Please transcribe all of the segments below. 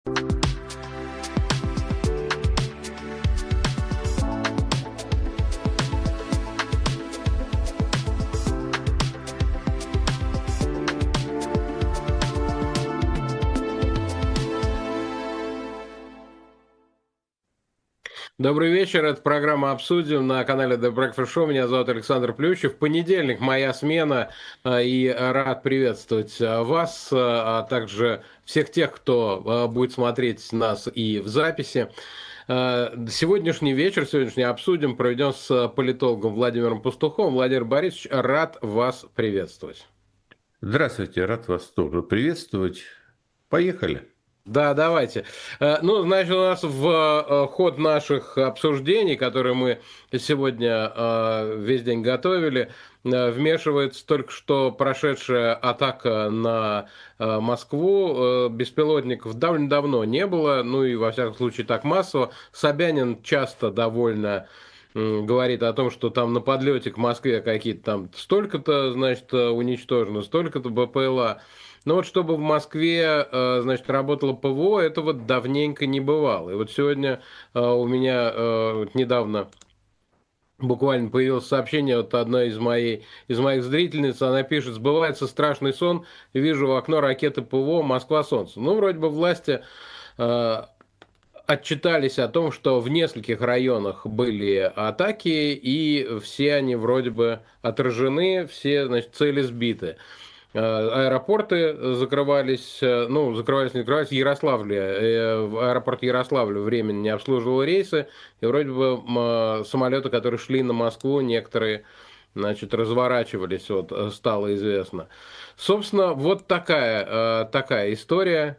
Добрый вечер, это программа «Обсудим» на канале The Breakfast Show. Меня зовут Александр Плющев. Понедельник, моя смена, и рад приветствовать вас, а также всех тех, кто будет смотреть нас и в записи. Сегодняшний вечер, сегодняшний «Обсудим» проведем с политологом Владимиром Пастуховым. Владимир Борисович, рад вас приветствовать. Здравствуйте, рад вас тоже приветствовать. Поехали. Да, давайте. Ну, значит, у нас в ход наших обсуждений, которые мы сегодня весь день готовили, вмешивается только что прошедшая атака на Москву. Беспилотников довольно давно не было, ну и, во всяком случае, так массово. Собянин часто довольно говорит о том, что там на подлете к Москве какие-то там столько-то, значит, уничтожено, столько-то БПЛА. Ну вот чтобы в Москве, значит, работало ПВО, этого давненько не бывало. И вот сегодня у меня недавно буквально появилось сообщение от одной из моих зрительниц. Она пишет: «Сбывается страшный сон, вижу в окно ракеты ПВО, Москва-Солнце». Ну, вроде бы власти э, отчитались о том, что в нескольких районах были атаки, и все они вроде бы отражены, все, значит, цели сбиты. Аэропорты закрывались, ну, закрывались, не закрывались. В Ярославле, аэропорт Ярославля временно не обслуживал рейсы, и вроде бы самолеты, которые шли на Москву, некоторые, значит, разворачивались, вот, стало известно. Собственно, вот такая история,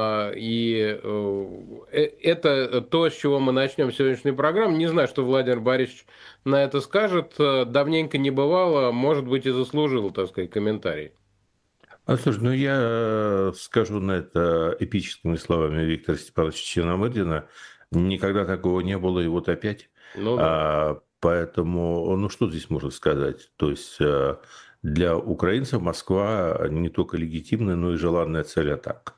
и это то, с чего мы начнем сегодняшнюю программу. Не знаю, что Владимир Борисович на это скажет, давненько не бывало, может быть, и заслужил, так сказать, комментарий. Слушай, ну я скажу на это эпическими словами Виктора Степановича Черномырдина. Никогда такого не было, и вот опять. Ну да. Поэтому, ну что здесь можно сказать? То есть для украинцев Москва не только легитимная, но и желанная цель атак.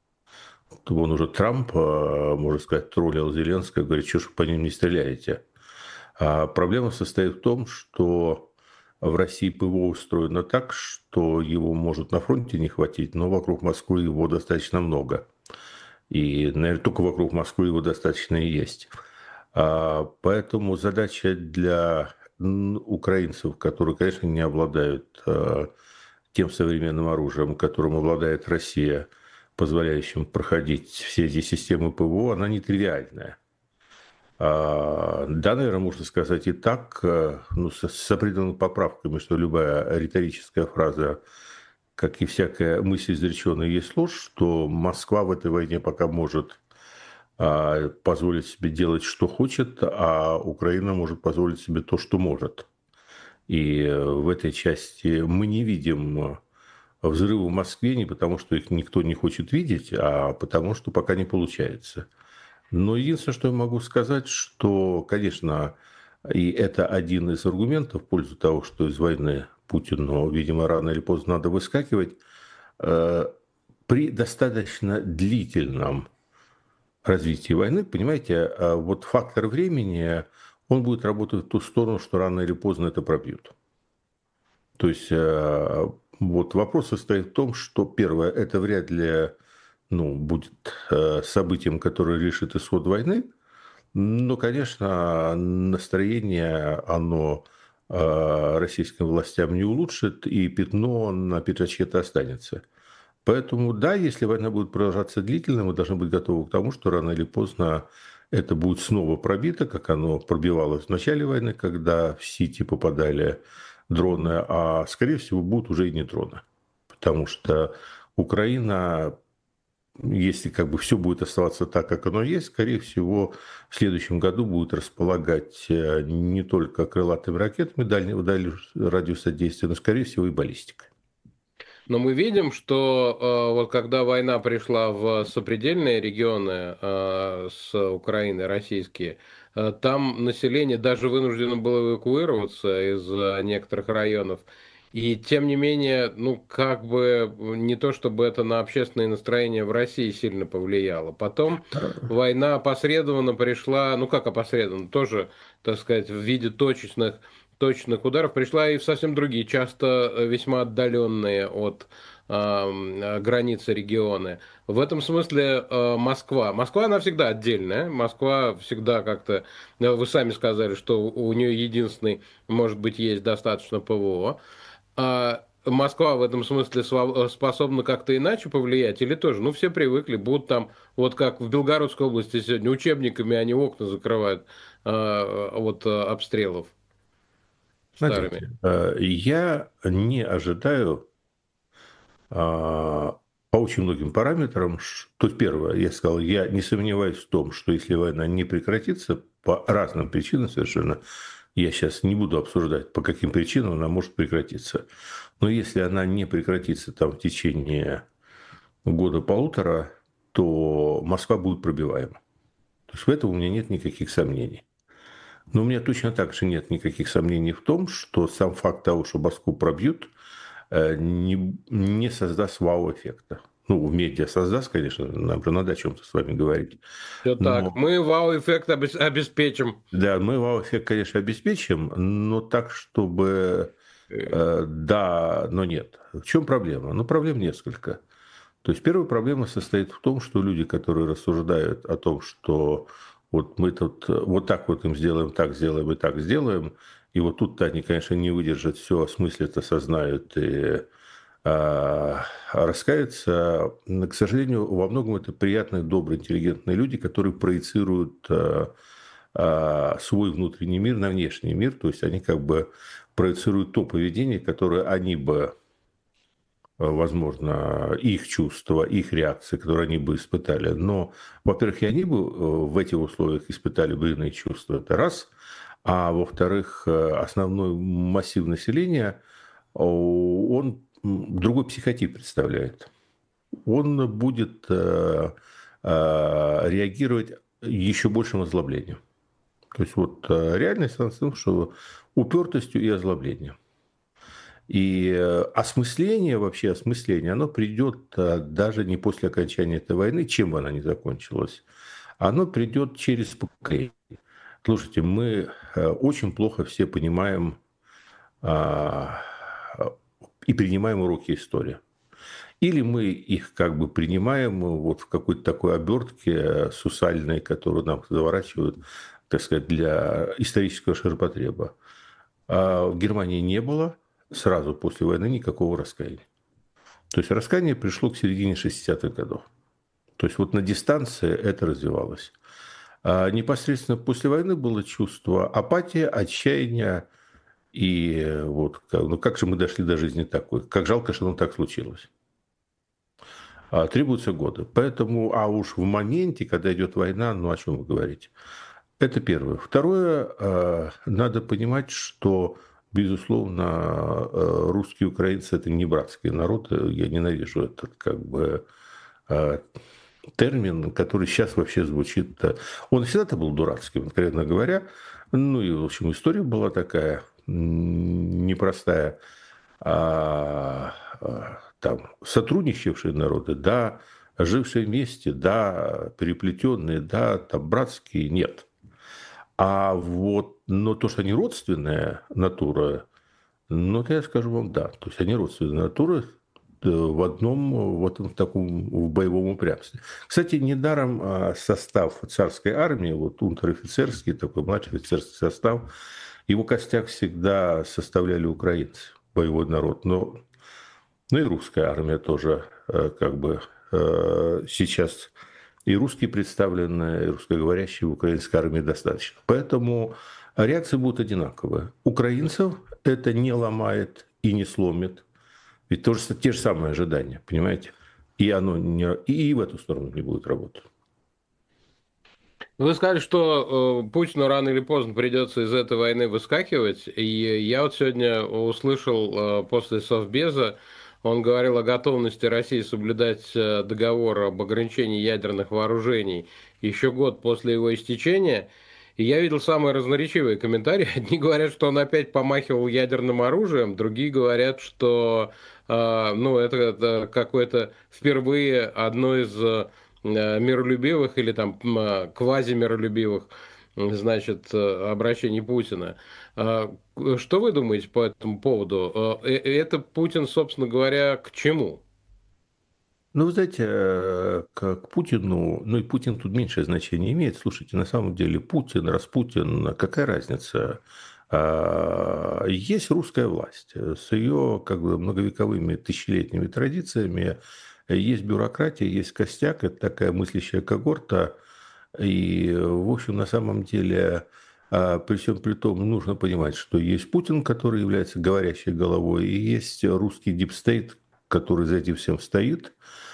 Вон уже Трамп, можно сказать, троллил Зеленского, говорит, что ж вы по ним не стреляете. А проблема состоит в том, что в России ПВО устроено так, что его может на фронте не хватить, но вокруг Москвы его достаточно много. И, наверное, только вокруг Москвы его достаточно и есть. Поэтому задача для украинцев, которые, конечно, не обладают тем современным оружием, которым обладает Россия, позволяющим проходить все эти системы ПВО, она нетривиальная. Да, наверное, можно сказать и так, ну, с определенными поправками, что любая риторическая фраза, как и всякая мысль изреченная, есть ложь, что Москва в этой войне пока может позволить себе делать, что хочет, а Украина может позволить себе то, что может. И в этой части мы не видим взрывы в Москве не потому, что их никто не хочет видеть, а потому, что пока не получается. Но единственное, что я могу сказать, что, конечно, и это один из аргументов в пользу того, что из войны Путину, видимо, рано или поздно надо выскакивать, э, при достаточно длительном развитии войны, понимаете, вот фактор времени, он будет работать в ту сторону, что рано или поздно это пробьют. То есть вот вопрос состоит в том, что первое, это вряд ли будет событием, которое решит исход войны. Но, конечно, настроение, оно российским властям не улучшит, и пятно на пиджачке-то останется. Поэтому, да, если война будет продолжаться длительно, мы должны быть готовы к тому, что рано или поздно это будет снова пробито, как оно пробивалось в начале войны, когда в Сити попадали дроны, а, скорее всего, будут уже и не дроны. Потому что Украина, если как бы все будет оставаться так, как оно есть, скорее всего, в следующем году будет располагать не только крылатыми ракетами дальнего радиуса действия, но, скорее всего, и баллистикой. Но мы видим, что вот когда война пришла в сопредельные регионы с Украиной, российские, там население даже вынуждено было эвакуироваться из некоторых районов. И тем не менее, ну, как бы не то, чтобы это на общественное настроение в России сильно повлияло. Потом война опосредованно пришла, ну как опосредованно, тоже, так сказать, в виде точечных ударов пришла и в совсем другие, часто весьма отдаленные от границы регионы. В этом смысле Москва. Москва, она всегда отдельная. Москва всегда как-то... Вы сами сказали, что у нее единственный, может быть, есть достаточно ПВО. А Москва в этом смысле способна как-то иначе повлиять или тоже? Ну, все привыкли, будут там, вот как в Белгородской области сегодня, учебниками они окна закрывают от обстрелов старыми. Смотрите, я не ожидаю по очень многим параметрам. То есть, первое, я сказал, я не сомневаюсь в том, что если война не прекратится, по разным причинам совершенно, я сейчас не буду обсуждать, по каким причинам она может прекратиться. Но если она не прекратится там в течение года-полутора, то Москва будет пробиваема. То есть в этом у меня нет никаких сомнений. Но у меня точно так же нет никаких сомнений в том, что сам факт того, что Москву пробьют, не создаст вау-эффекта. Ну, в медиа создаст, конечно, нам же надо о чем-то с вами говорить. Все так. Но, Мы вау-эффект обеспечим. да, мы вау-эффект, конечно, обеспечим, но так, чтобы да, но нет. В чем проблема? Ну, проблем несколько. То есть первая проблема состоит в том, что люди, которые рассуждают о том, что вот мы тут вот так вот им сделаем и так сделаем, и вот тут-то они, конечно, не выдержат все, осмыслят, осознают и раскаются. Но, к сожалению, во многом это приятные, добрые, интеллигентные люди, которые проецируют свой внутренний мир на внешний мир, то есть они как бы проецируют то поведение, которое они бы возможно, их чувства, их реакции, которые они бы испытали. Но, во-первых, и они бы в этих условиях испытали бы иные чувства, это раз. А во-вторых, основной массив населения, он другой психотип представляет. Он будет реагировать еще большим озлоблением. То есть вот реальность в том, что упертостью и озлоблением. И осмысление, вообще осмысление, оно придет даже не после окончания этой войны, чем бы она ни закончилась. Оно придет через поколение. Слушайте, мы очень плохо все понимаем а, и принимаем уроки истории. Или мы их как бы принимаем вот в какой-то такой обертке сусальной, которую нам заворачивают, так сказать, для исторического ширпотреба. А в Германии не было сразу после войны никакого раскаяния. То есть раскаяние пришло к середине 60-х годов. То есть вот на дистанции это развивалось. А непосредственно после войны было чувство апатии, отчаяния. И вот ну как же мы дошли до жизни такой? Как жалко, что оно так случилось. Требуются годы. Поэтому, а уж в моменте, когда идет война, ну о чем вы говорите? Это первое. Второе, надо понимать, что, безусловно, русские украинцы – это не братский народ. Я ненавижу этот как бы термин, который сейчас вообще звучит. Он всегда-то был дурацким, откровенно говоря. Ну и, в общем, история была такая непростая. Там сотрудничавшие народы, да, жившие вместе, да, переплетенные, да, там братские, нет. А вот, но то, что они родственная натура, ну, то я скажу вам, да. То есть они родственные натуры в одном, вот в таком в боевом упрямстве. Кстати, недаром состав царской армии, вот унтер-офицерский, такой младший офицерский состав, его костяк всегда составляли украинцы, боевой народ. Но, ну и русская армия тоже как бы сейчас и русские представлены, и русскоговорящие в украинской армии достаточно. Поэтому реакции будут одинаковые. Украинцев это не ломает и не сломит. Ведь тоже те же самые ожидания, понимаете? И оно не, и в эту сторону не будет работать. Вы сказали, что Путину рано или поздно придется из этой войны выскакивать. И я вот сегодня услышал после Совбеза, он говорил о готовности России соблюдать договор об ограничении ядерных вооружений еще год после его истечения. И я видел самые разноречивые комментарии. Одни говорят, что он опять помахивал ядерным оружием, другие говорят, что ну, это какое-то впервые одно из миролюбивых или там квазимиролюбивых, значит, обращений Путина. Что вы думаете по этому поводу? Это Путин, собственно говоря, к чему? Ну, вы знаете, к Путину, ну и Путин тут меньшее значение имеет. Слушайте, на самом деле Путин, Распутин, какая разница? Есть русская власть с ее как бы многовековыми тысячелетними традициями, есть бюрократия, есть костяк, это такая мыслящая когорта, и, в общем, на самом деле, при всем при том, нужно понимать, что есть Путин, который является говорящей головой, и есть русский дипстейт, который за этим всем стоит.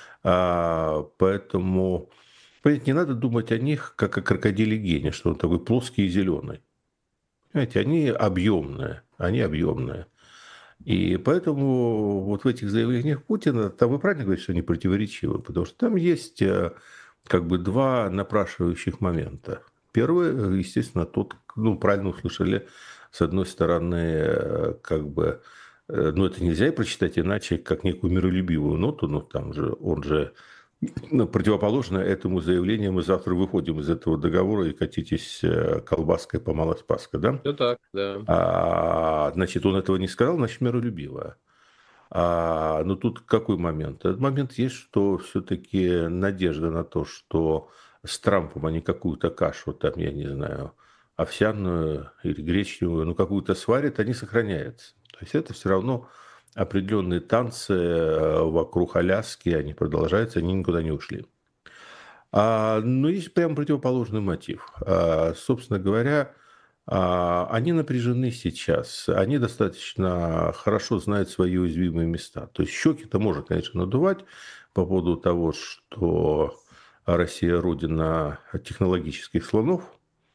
Поэтому, понимаете, не надо думать о них, как о крокодиле Гене, что он такой плоский и зеленый. Понимаете, они объемные, они объемные. И поэтому вот в этих заявлениях Путина, там вы правильно говорите, что они противоречивы, потому что там есть как бы два напрашивающих момента. Первый, естественно, тот, ну, правильно услышали, с одной стороны, как бы, ну, это нельзя и прочитать иначе, как некую миролюбивую ноту, но там же, он же, ну, противоположно этому заявлению, мы завтра выходим из этого договора и катитесь колбаской по Малоспаска, да? Все так, да. Значит, он этого не сказал, значит, миролюбиво. Но тут какой момент? Этот момент есть, что все-таки надежда на то, что с Трампом они какую-то кашу, там, я не знаю, овсяную или гречневую, ну, какую-то сварят, они сохраняются. То есть это все равно определенные танцы вокруг Аляски, они продолжаются, они никуда не ушли. Но есть прям противоположный мотив. Собственно говоря, они напряжены сейчас, они достаточно хорошо знают свои уязвимые места. То есть щеки-то можно, конечно, надувать по поводу того, что Россия родина технологических слонов,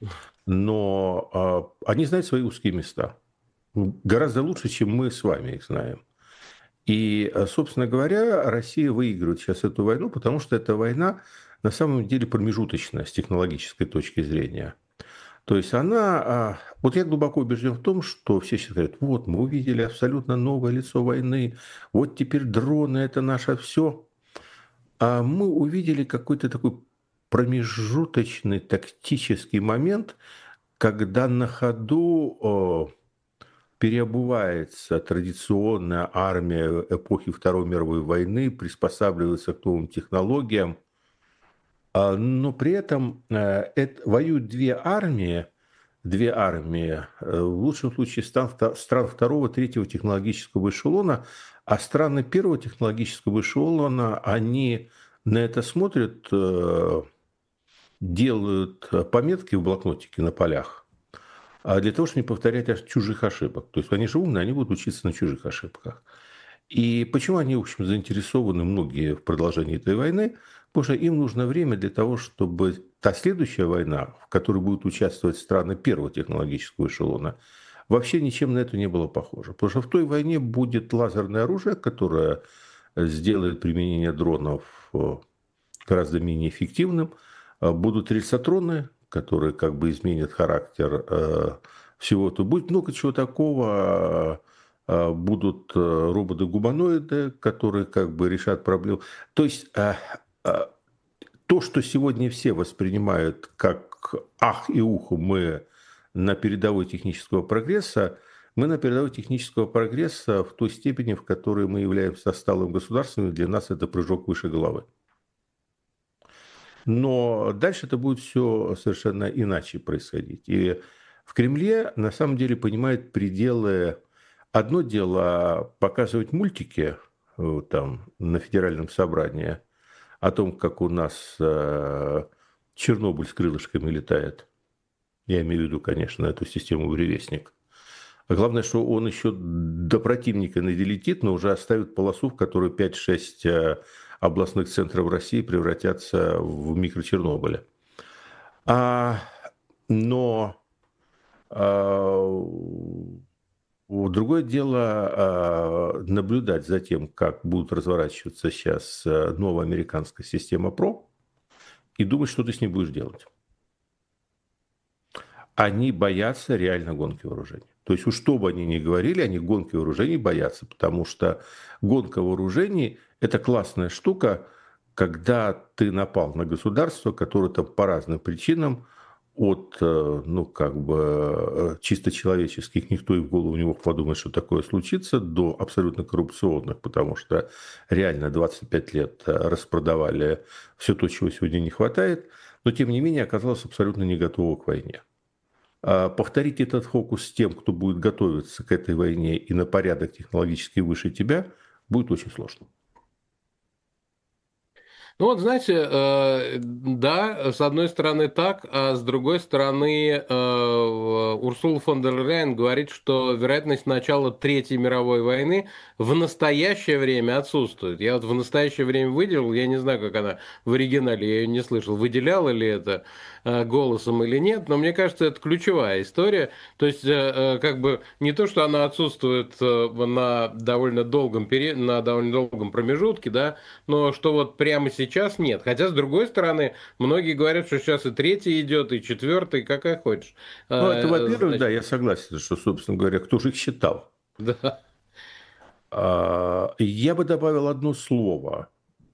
но они знают свои узкие места. Гораздо лучше, чем мы с вами их знаем. И, собственно говоря, Россия выигрывает сейчас эту войну, потому что эта война на самом деле промежуточная с технологической точки зрения. То есть она, вот я глубоко убежден в том, что все сейчас говорят, вот мы увидели абсолютно новое лицо войны, вот теперь дроны это наше все. А мы увидели какой-то такой промежуточный тактический момент, когда на ходу переобувается традиционная армия эпохи Второй мировой войны, приспосабливается к новым технологиям, но при этом воюют две армии, в лучшем случае стран второго, третьего технологического эшелона, а страны первого технологического эшелона, они на это смотрят, делают пометки в блокнотике на полях, для того, чтобы не повторять чужих ошибок. То есть они же умные, они будут учиться на чужих ошибках. И почему они, в общем, заинтересованы многие в продолжении этой войны? Потому что им нужно время для того, чтобы та следующая война, в которой будут участвовать страны первого технологического эшелона, вообще ничем на это не было похоже. Потому что в той войне будет лазерное оружие, которое сделает применение дронов гораздо менее эффективным. Будут рельсотроны, которые как бы изменят характер всего этого. Будет много чего такого. Будут роботы-гуманоиды, которые как бы решат проблему. То есть то, что сегодня все воспринимают как ах и ухо, мы на передовой технического прогресса, мы на передовой технического прогресса в той степени, в которой мы являемся отсталым государством, и для нас это прыжок выше головы. Но дальше это будет все совершенно иначе происходить. И в Кремле на самом деле понимают пределы. Одно дело показывать мультики там, на федеральном собрании о том, как у нас Чернобыль с крылышками летает. Я имею в виду, конечно, эту систему «Буревестник». А главное, что он еще до противника не долетит, но уже оставит полосу, в которой 5-6 областных центров России превратятся в микрочернобыли. Но другое дело наблюдать за тем, как будут разворачиваться сейчас новая американская система ПРО, и думать, что ты с ней будешь делать. они боятся реально гонки вооружений. То есть, уж что бы они ни говорили, они гонки вооружений боятся, потому что гонка вооружений – это классная штука, когда ты напал на государство, которое там по разным причинам, от, ну, как бы, чисто человеческих, никто и в голову не мог подумать, что такое случится, до абсолютно коррупционных, потому что реально 25 лет распродавали все то, чего сегодня не хватает, но, тем не менее, оказалось абсолютно не готово к войне. Повторить этот фокус с тем, кто будет готовиться к этой войне и на порядок технологически выше тебя, будет очень сложно. Ну вот, знаете, да, с одной стороны так, а с другой стороны Урсула фон дер Ляйен говорит, что вероятность начала Третьей мировой войны в настоящее время отсутствует. Я вот в настоящее время выделил, я не знаю, как она в оригинале, я ее не слышал, выделяла ли это голосом или нет, но мне кажется, это ключевая история. То есть, как бы не то, что она отсутствует на довольно долгом на довольно долгом промежутке, да, но что вот прямо сейчас нет. Хотя, с другой стороны, многие говорят, что сейчас и третий идет, и четвертый, какая хочешь. Ну, это, во-первых, да, Значит, я согласен, что, собственно говоря, кто же их считал? да. Я бы добавил одно слово,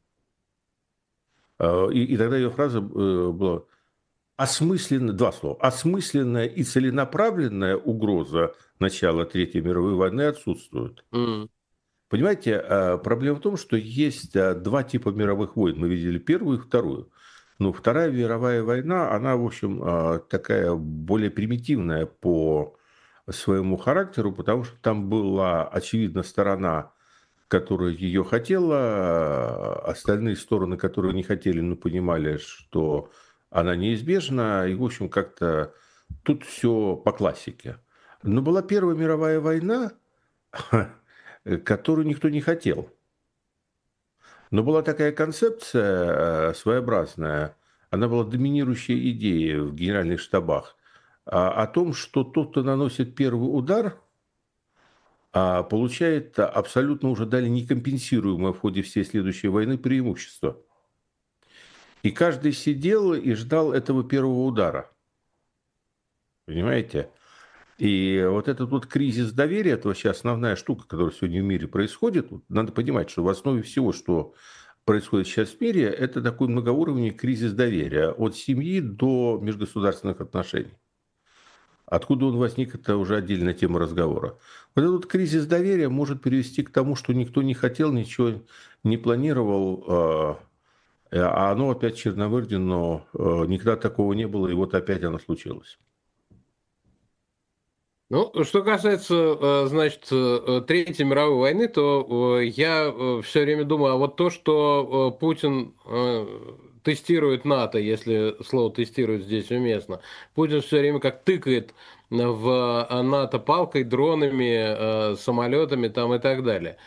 и тогда ее фраза была осмысленная, два слова, осмысленная и целенаправленная угроза начала Третьей мировой войны отсутствует. М. Понимаете, проблема в том, что есть два типа мировых войн. Мы видели первую и вторую. Но Вторая мировая война, она, в общем, такая более примитивная по своему характеру, потому что там была, очевидно, сторона, которая ее хотела, остальные стороны, которые не хотели, но понимали, что она неизбежна, и, в общем, как-то тут все по классике. Но была Первая мировая война, которую никто не хотел. Но была такая концепция своеобразная, она была доминирующей идеей в генеральных штабах, о том, что тот, кто наносит первый удар, получает абсолютно уже далее некомпенсируемое в ходе всей следующей войны преимущество. И каждый сидел и ждал этого первого удара. Понимаете? И вот этот вот кризис доверия, это вообще основная штука, которая сегодня в мире происходит. Вот надо понимать, что в основе всего, что происходит сейчас в мире, это такой многоуровневый кризис доверия от семьи до межгосударственных отношений. Откуда он возник, это уже отдельная тема разговора. Вот этот кризис доверия может привести к тому, что никто не хотел, ничего не планировал, а оно опять черновырдено, никогда такого не было, и вот опять оно случилось. Ну, что касается, значит, Третьей мировой войны, то я все время думаю, а вот то, что Путин тестирует НАТО, если слово тестирует здесь уместно, Путин все время как тыкает в НАТО палкой, дронами, самолетами там и так далее.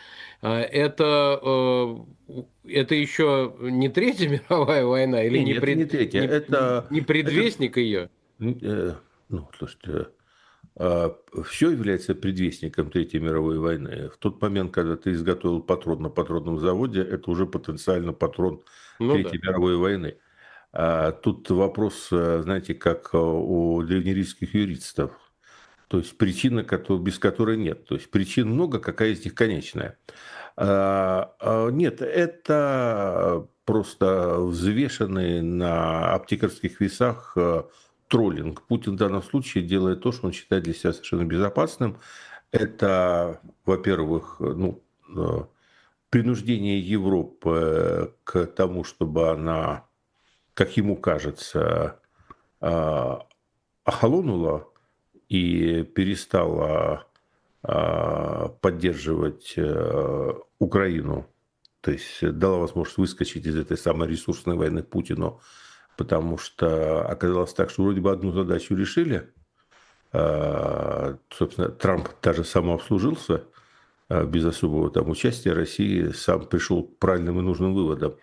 Это еще не Третья мировая война или Не, не, это не третье, не это предвестник ее? ну, слушайте, все является предвестником Третьей мировой войны. В тот момент, когда ты изготовил патрон на патронном заводе, это уже потенциально патрон Ну да. Третьей мировой войны. Тут вопрос, знаете, как у древнеримских юристов. То есть причина, без которой нет. То есть причин много, какая из них конечная. Нет, это просто взвешенный на аптекарских весах троллинг. Путин в данном случае делает то, что он считает для себя совершенно безопасным. Это, во-первых, ну, принуждение Европы к тому, чтобы она, как ему кажется, охолонула и перестала поддерживать Украину, то есть дала возможность выскочить из этой самой ресурсной войны Путину, потому что оказалось так, что вроде бы одну задачу решили, собственно, Трамп даже самообслужился без особого там участия России, сам пришел к правильным и нужным выводам.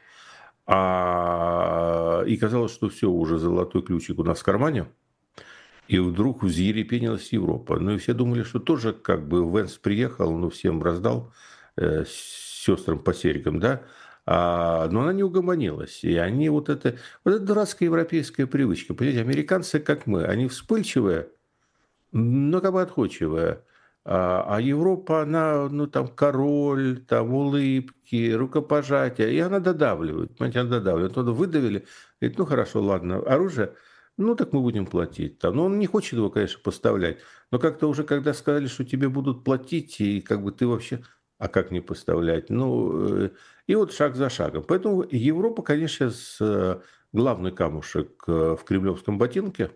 И казалось, что все, уже золотой ключик у нас в кармане, и вдруг взъерепенилась Европа. Ну и все думали, что тоже как бы Венс приехал, ну всем раздал, сестрам по серикам, да, но она не угомонилась. И они вот эта дурацкая европейская привычка. Понимаете, американцы, как мы, они вспыльчивые, но как бы отходчивая. А Европа, она, ну, там, король, там, улыбки, рукопожатия, и она додавливает, понимаете, она додавливает. Вот выдавили, говорит, ну, хорошо, ладно, оружие, ну, так мы будем платить. Там. Но он не хочет его, конечно, поставлять, но как-то уже, когда сказали, что тебе будут платить, и как бы ты вообще, а как не поставлять? Ну, и вот шаг за шагом. Поэтому Европа, конечно, сейчас главный камушек в кремлевском ботинке,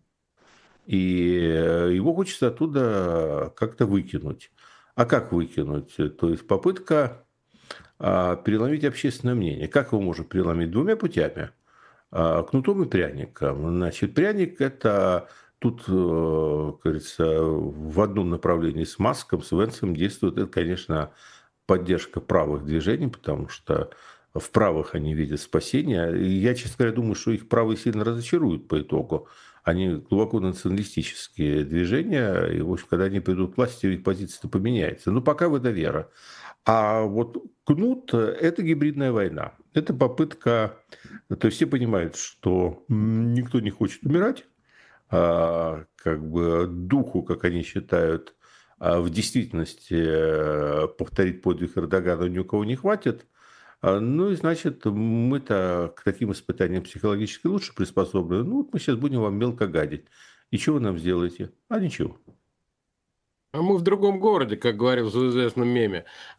и его хочется оттуда как-то выкинуть. А как выкинуть? То есть попытка переломить общественное мнение. Как его можно переломить? Двумя путями. Кнутом и пряником. Значит, пряник – это тут, как говорится, в одном направлении с Маском, с Венсом действует, это, конечно, поддержка правых движений, потому что в правых они видят спасение. И я, честно говоря, думаю, что их правые сильно разочаруют по итогу. Они глубоко националистические движения, и, в общем, когда они придут к власти, их позиция поменяется. Но пока в это вера. А вот кнут – это гибридная война. Это попытка, то есть все понимают, что никто не хочет умирать, как бы духу, как они считают, в действительности повторить подвиг Эрдогана ни у кого не хватит. Ну и значит, мы-то к таким испытаниям психологически лучше приспособлены. Ну вот мы сейчас будем вам мелко гадить. И что вы нам сделаете? А ничего. А мы в другом городе, как говорил в известном меме.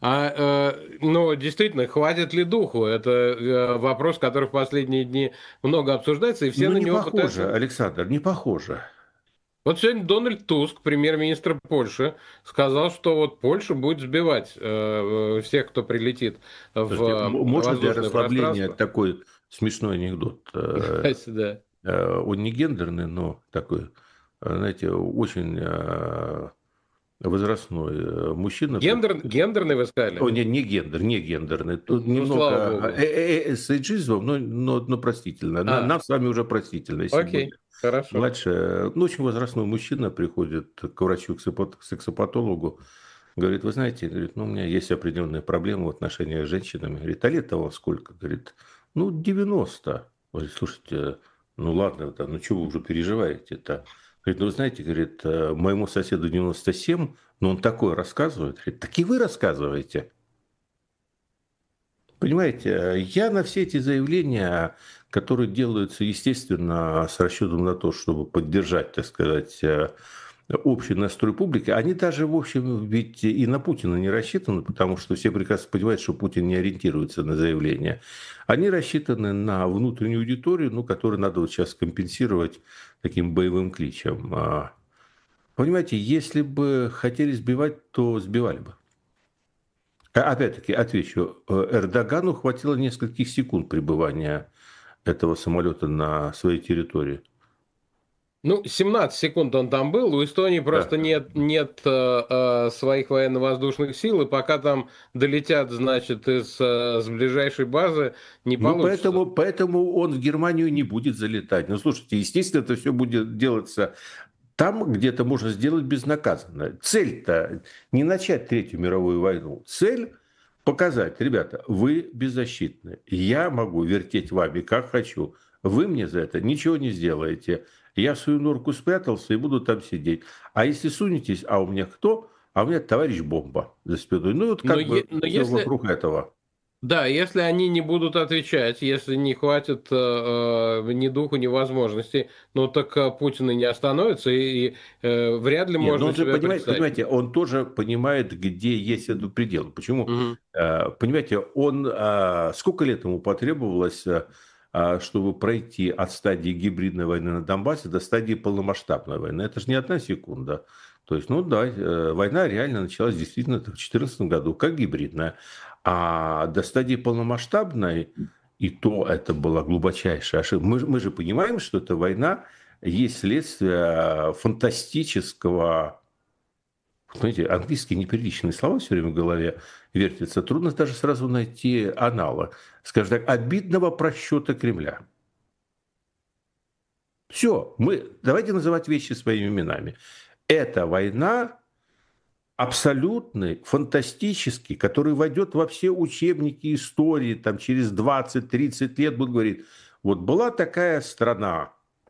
Но действительно, хватит ли духу? Это вопрос, который в последние дни много обсуждается, и все Ну на не него похоже, пытаются. Александр, не похоже. Вот сегодня Дональд Туск, премьер-министр Польши, сказал, что вот Польша будет сбивать всех, кто прилетит в Слушайте, можно для воздушное расслабления пространство. такой смешной анекдот? Да. Он не гендерный, но такой, знаете, очень возрастной мужчина. Гендерный вы сказали? О, не гендер, не гендерный. Тут Ну, слава немного богу. с эйджизмом, но простительно. А, Нам с вами уже простительно, если окей, были хорошо. младше. Ну, очень возрастной мужчина приходит к врачу, к сексопатологу, говорит, вы знаете, говорит, ну, у меня есть определенные проблемы в отношениях с женщинами. Говорит, а лет-то вам сколько? Говорит, ну, 90. Говорит, слушайте, ну, ладно, да, ну, что вы уже переживаете-то? Говорит, ну, вы знаете, говорит, моему соседу 97, но он такое рассказывает. Говорит, так и вы рассказываете. Понимаете, я на все эти заявления, которые делаются, естественно, с расчетом на то, чтобы поддержать, так сказать, общий настрой публики, они даже, в общем, ведь и на Путина не рассчитаны, потому что все прекрасно понимают, что Путин не ориентируется на заявления. Они рассчитаны на внутреннюю аудиторию, ну, которую надо вот сейчас компенсировать таким боевым кличем. Понимаете, если бы хотели сбивать, то сбивали бы. Опять-таки, отвечу, Эрдогану хватило нескольких секунд пребывания этого самолета на своей территории. Ну, 17 секунд он там был, у Эстонии Да. просто нет своих военно-воздушных сил, и пока там долетят, значит, с ближайшей базы, не Ну, получится. поэтому он в Германию не будет залетать. Ну, слушайте, естественно, это все будет делаться там, где это можно сделать безнаказанно. Цель-то не начать Третью мировую войну. Цель показать, ребята, вы беззащитны. Я могу вертеть вами как хочу. Вы мне за это ничего не сделаете. Я в свою норку спрятался и буду там сидеть. А если сунетесь, а у меня кто? А у меня товарищ бомба за спиной. Ну, вот Но, как бы но все если, вокруг этого. да, если они не будут отвечать, если не хватит ни духу, ни возможностей, ну так Путин и не остановится, и вряд ли Нет, но можно он же себе понимает, представить. понимаете, он тоже понимает, где есть этот предел. Почему? Мгм. Понимаете, он сколько лет ему потребовалось, чтобы пройти от стадии гибридной войны на Донбассе до стадии полномасштабной войны? Это же не одна секунда. То есть, ну да, война реально началась действительно в 2014 году, как гибридная. А до стадии полномасштабной, и то это была глубочайшая ошибка. Мы же понимаем, что эта война есть следствие фантастического, знаете, английские неприличные слова все время в голове вертятся. Трудно даже сразу найти аналог. Скажем так, обидного просчета Кремля. Все, давайте называть вещи своими именами. Эта война абсолютный, фантастический, который войдет во все учебники истории, там через 20-30 лет будут говорить, вот была такая страна,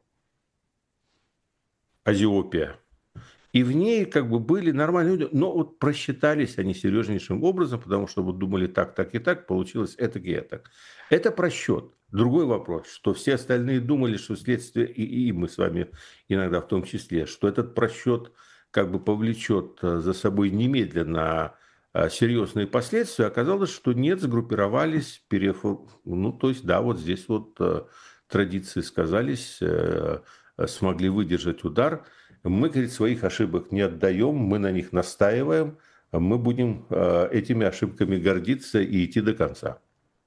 Азиопия, и в ней как бы были нормальные люди, но вот просчитались они серьезнейшим образом, потому что вот думали так, так и так, получилось это и это. Это просчет. Другой вопрос, что все остальные думали, что вследствие, и мы с вами иногда в том числе, что этот просчет как бы повлечет за собой немедленно серьезные последствия. Оказалось, что нет, сгруппировались, ну то есть да, вот здесь вот традиции сказались, смогли выдержать удар. Мы, говорит, своих ошибок не отдаем, мы на них настаиваем, мы будем этими ошибками гордиться и идти до конца.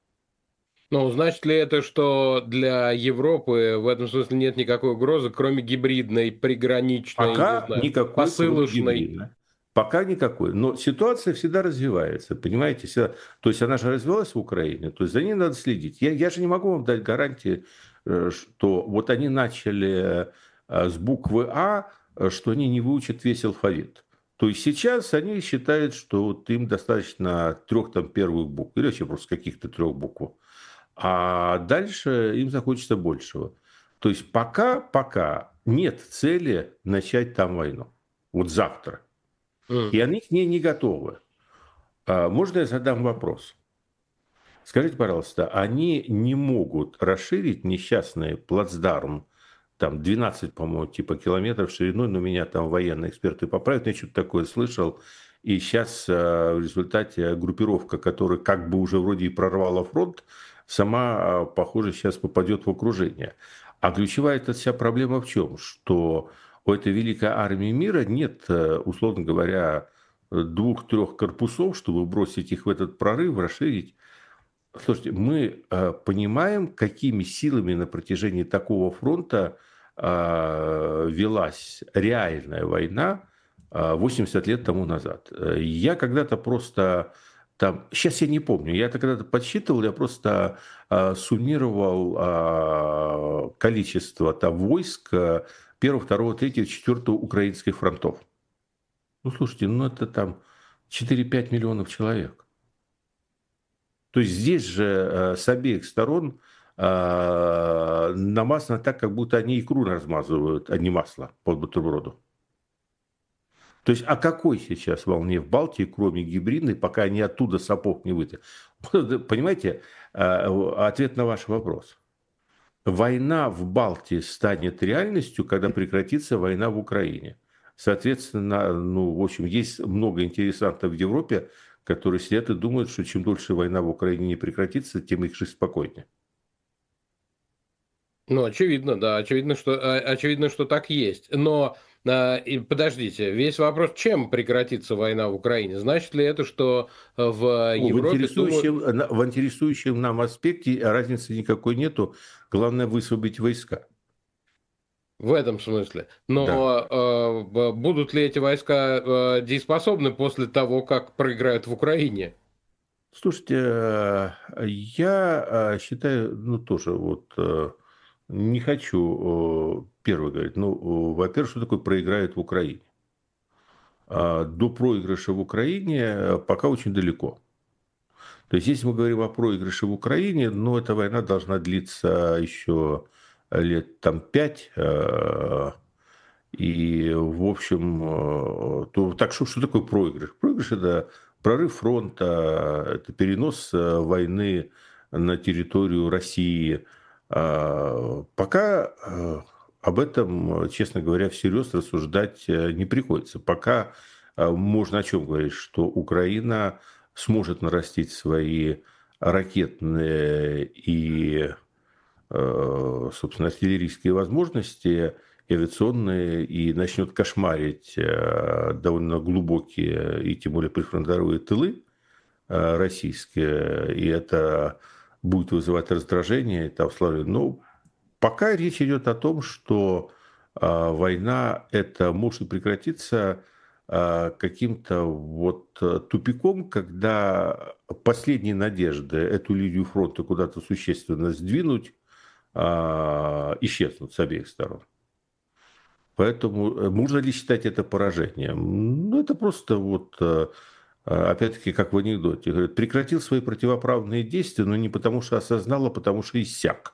Ну, значит ли это, что для Европы в этом смысле нет никакой угрозы, кроме гибридной, приграничной, не Пока знаю, никакой, кроме посылочной? гибрида. Пока никакой. Но ситуация всегда развивается, понимаете? То есть она же развивалась в Украине, то есть за ней надо следить. Я же не могу вам дать гарантии, что вот они начали с буквы А, что они не выучат весь алфавит. То есть сейчас они считают, что вот им достаточно трех там первых букв, или вообще просто каких-то трех букв. А дальше им захочется большего. То есть пока нет цели начать там войну. Вот завтра. И они к ней не готовы. Можно я задам вопрос? Скажите, пожалуйста, они не могут расширить несчастный плацдарм, там 12, по-моему, типа километров шириной, но меня там военные эксперты поправят, я что-то такое слышал. И сейчас в результате группировка, которая как бы уже вроде и прорвала фронт, сама, похоже, сейчас попадет в окружение. А ключевая эта вся проблема в чем? Что у этой великой армии мира нет, условно говоря, двух-трех корпусов, чтобы бросить их в этот прорыв, расширить. Слушайте, мы понимаем, какими силами на протяжении такого фронта велась реальная война 80 лет тому назад. Я когда-то просто там, сейчас я не помню, я это когда-то подсчитывал, я просто суммировал количество там войск первого, второго, третьего, четвертого украинских фронтов. Ну, слушайте, ну это там 4-5 миллионов человек. То есть здесь же с обеих сторон намазано так, как будто они икру размазывают, а не масло под бутерброду. То есть о какой сейчас волне в Балтии, кроме гибридной, пока они оттуда сапог не вытащат? Понимаете, ответ на ваш вопрос. Война в Балтии станет реальностью, когда прекратится война в Украине. Соответственно, ну, в общем, есть много интересантов в Европе, которые сидят и думают, что чем дольше война в Украине не прекратится, тем их жизнь спокойнее. Ну, очевидно, да, очевидно, что так есть. Но и подождите, весь вопрос, чем прекратится война в Украине? Значит ли это, что в Ну, Европе думают в интересующем нам аспекте разницы никакой нету. Главное высвободить войска. в этом смысле? Да. Но будут ли эти войска дееспособны после того, как проиграют в Украине? Слушайте, я считаю, ну тоже вот не хочу первое говорить. Ну, во-первых, что такое проиграют в Украине? До проигрыша в Украине пока очень далеко. То есть, если мы говорим о проигрыше в Украине, ну, эта война должна длиться еще лет там 5. И, в общем, так что такое проигрыш? Проигрыш – это прорыв фронта, это перенос войны на территорию России. Пока об этом, честно говоря, всерьез рассуждать не приходится. Пока можно о чем говорить, что Украина сможет нарастить свои ракетные и, собственно, артиллерийские возможности, авиационные, и начнет кошмарить довольно глубокие и тем более прифронтовые тылы российские, и это будет вызывать раздражение. Там, но пока речь идет о том, что война это может прекратиться каким-то вот тупиком, когда последние надежды эту линию фронта куда-то существенно сдвинуть исчезнут с обеих сторон. Поэтому можно ли считать это поражением? Ну, это просто вот, опять-таки, как в анекдоте. Говорят, прекратил свои противоправные действия, но не потому что осознал, а потому что иссяк.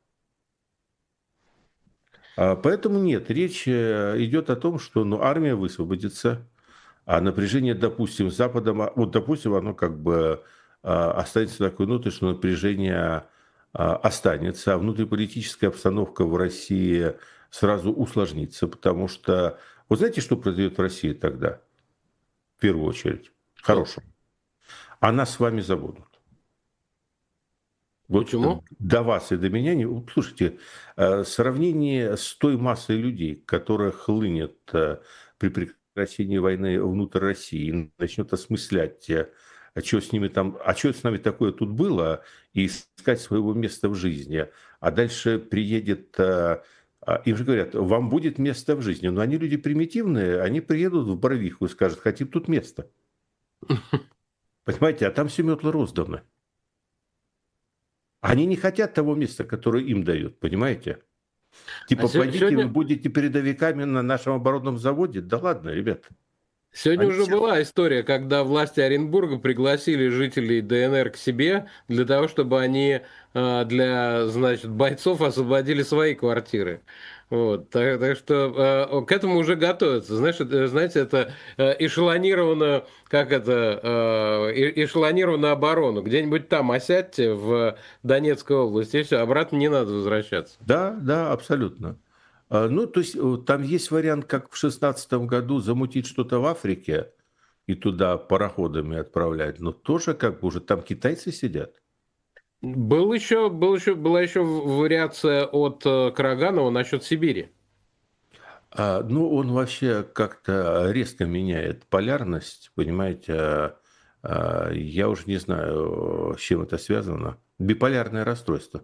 Поэтому нет, речь идет о том, что ну, армия высвободится, а напряжение, допустим, с Западом, вот, допустим, оно как бы останется такой нотой, что напряжение останется, а внутриполитическая обстановка в России сразу усложнится, потому что, вот знаете, что произойдет в России тогда, в первую очередь, Что? хорошего? О нас с вами забудут. Вот Почему? до вас и до меня, вот слушайте, в сравнении с той массой людей, которая хлынет при прекращении войны внутрь России, начнет осмыслять, а что с ними там, а что с нами такое тут было, и искать своего места в жизни. А дальше приедет, им же говорят, вам будет место в жизни. Но они люди примитивные, они приедут в Барвиху и скажут, хотим тут место. Понимаете, а там все метлы розданы. Они не хотят того места, которое им дают, понимаете? А Типа, пойдите, вы сегодня, будете передовиками на нашем оборонном заводе? Да ладно, ребят. сегодня Они уже все... была история, когда власти Оренбурга пригласили жителей ДНР к себе для того, чтобы они для, значит, бойцов освободили свои квартиры. Вот, так что к этому уже готовятся. Знаешь, знаете, это эшелонировано, как это, эшелонированную оборону. Где-нибудь там осядьте в Донецкой области, и все, обратно не надо возвращаться. Да, да, абсолютно. Ну, то есть, там есть вариант, как в 16 году замутить что-то в Африке и туда пароходами отправлять, но тоже как бы уже там китайцы сидят. Была еще вариация от Караганова насчет Сибири. Ну, он вообще как-то резко меняет полярность, понимаете. Я уже не знаю, с чем это связано. Биполярное расстройство.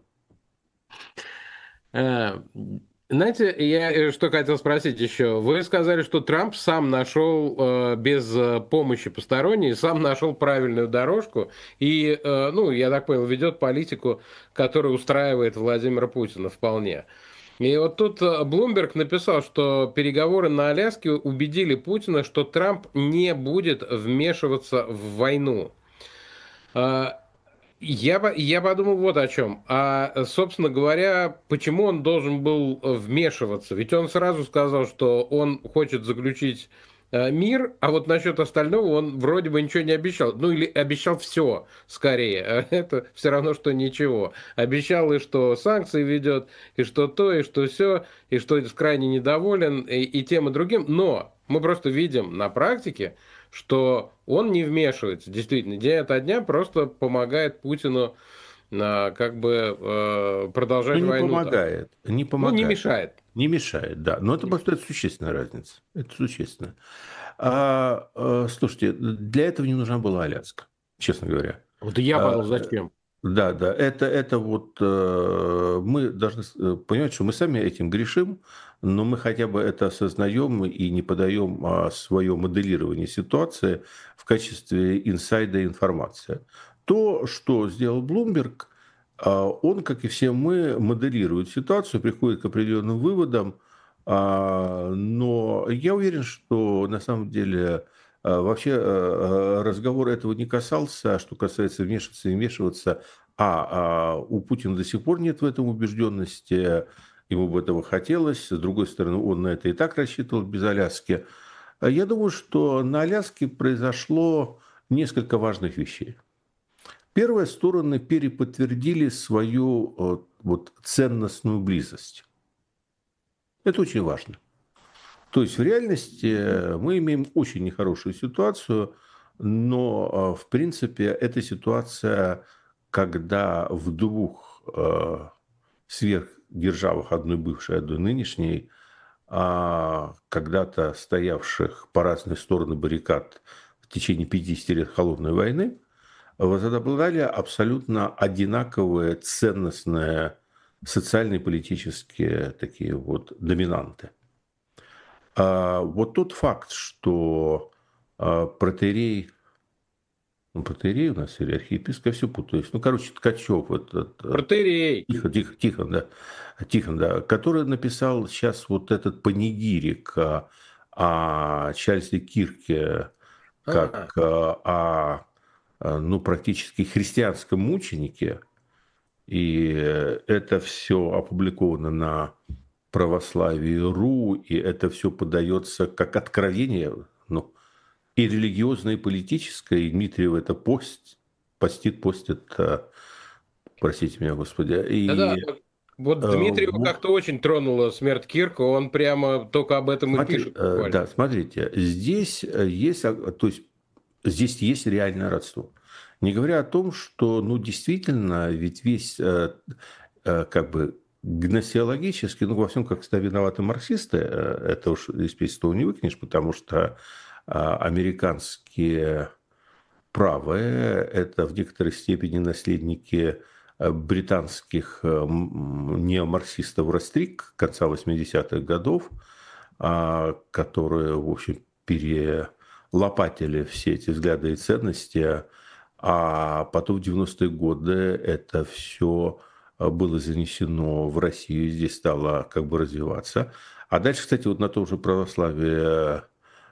Э, Знаете, я что хотел спросить еще. Вы сказали, что Трамп сам нашел, без помощи посторонней, сам нашел правильную дорожку и, ну, я так понял, ведет политику, которая устраивает Владимира Путина вполне. И вот тут Блумберг написал, что переговоры на Аляске убедили Путина, что Трамп не будет вмешиваться в войну. А, я подумал вот о чем. Собственно говоря, почему он должен был вмешиваться? Ведь он сразу сказал, что он хочет заключить мир, а вот насчет остального он вроде бы ничего не обещал. Ну или обещал все, скорее. А это все равно, что ничего. Обещал и что санкции ведет, и что то, и что все, и что крайне недоволен, и тем, и другим. Но мы просто видим на практике, что он не вмешивается, действительно, день ото дня просто помогает Путину как бы Ну, продолжать не войну там. помогает, не Ну, не помогает. мешает. Не мешает, да. Но это просто это существенная разница. Это существенно. Слушайте, для этого не нужна была Аляска, честно говоря. Вот и я А, подумал, зачем? Да, да, это вот мы должны понимать, что мы сами этим грешим, но мы хотя бы это осознаем и не подаем свое моделирование ситуации в качестве инсайда информации. То, что сделал Блумберг, он, как и все мы, моделирует ситуацию, приходит к определенным выводам, но я уверен, что на самом деле вообще разговор этого не касался, а что касается вмешиваться и вмешиваться, у Путина до сих пор нет в этом убежденности, ему бы этого хотелось. С другой стороны, он на это и так рассчитывал без Аляски. Я думаю, что на Аляске произошло несколько важных вещей. Первое, стороны переподтвердили свою вот, ценностную близость. Это очень важно. То есть в реальности мы имеем очень нехорошую ситуацию, но в принципе эта ситуация, когда в двух сверхдержавах, одной бывшей, одной нынешней, когда-то стоявших по разные стороны баррикад в течение 50 лет холодной войны, возобладали абсолютно одинаковые ценностные социальные и политические такие вот доминанты. Вот тот факт, что протоиерей Ну, протоиерей у нас или архиепископ, я все путаюсь. Ну, короче, Ткачев, этот, Протеерей. Тихон, да, который написал сейчас вот этот панигирик о Чарльзе Кирке как А, ну, практически христианском мученике. И это все опубликовано на православии.ру, и это все подается как откровение, ну, и религиозное, и политическое. И Дмитриев это постит, простите меня, Господи. да-да, И вот Дмитриева в- как-то очень тронула смерть Кирка, он прямо только об этом и пишет буквально. да, смотрите, здесь есть, то есть здесь есть реальное родство. Не говоря о том, что, ну, действительно, ведь весь как бы гносеологически, ну, во всем, как всегда, виноваты марксисты, это уж из песни не выкинешь, потому что американские правые, это в некоторой степени наследники британских неомарксистов Рострик конца 80-х годов, которые, в общем, перелопатили все эти взгляды и ценности, а потом в 90-е годы это все было занесено в Россию, и здесь стало как бы развиваться. А дальше, кстати, вот на том же православии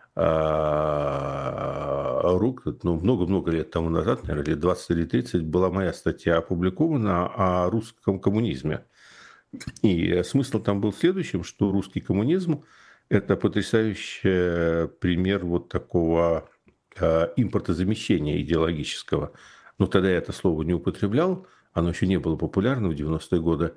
рук, ну, много-много лет тому назад, наверное, лет 20 или 30, была моя статья опубликована о русском коммунизме. И смысл там был в следующем, что русский коммунизм – это потрясающий пример вот такого импортозамещения идеологического. Но тогда я это слово не употреблял, оно еще не было популярно в 90-е годы.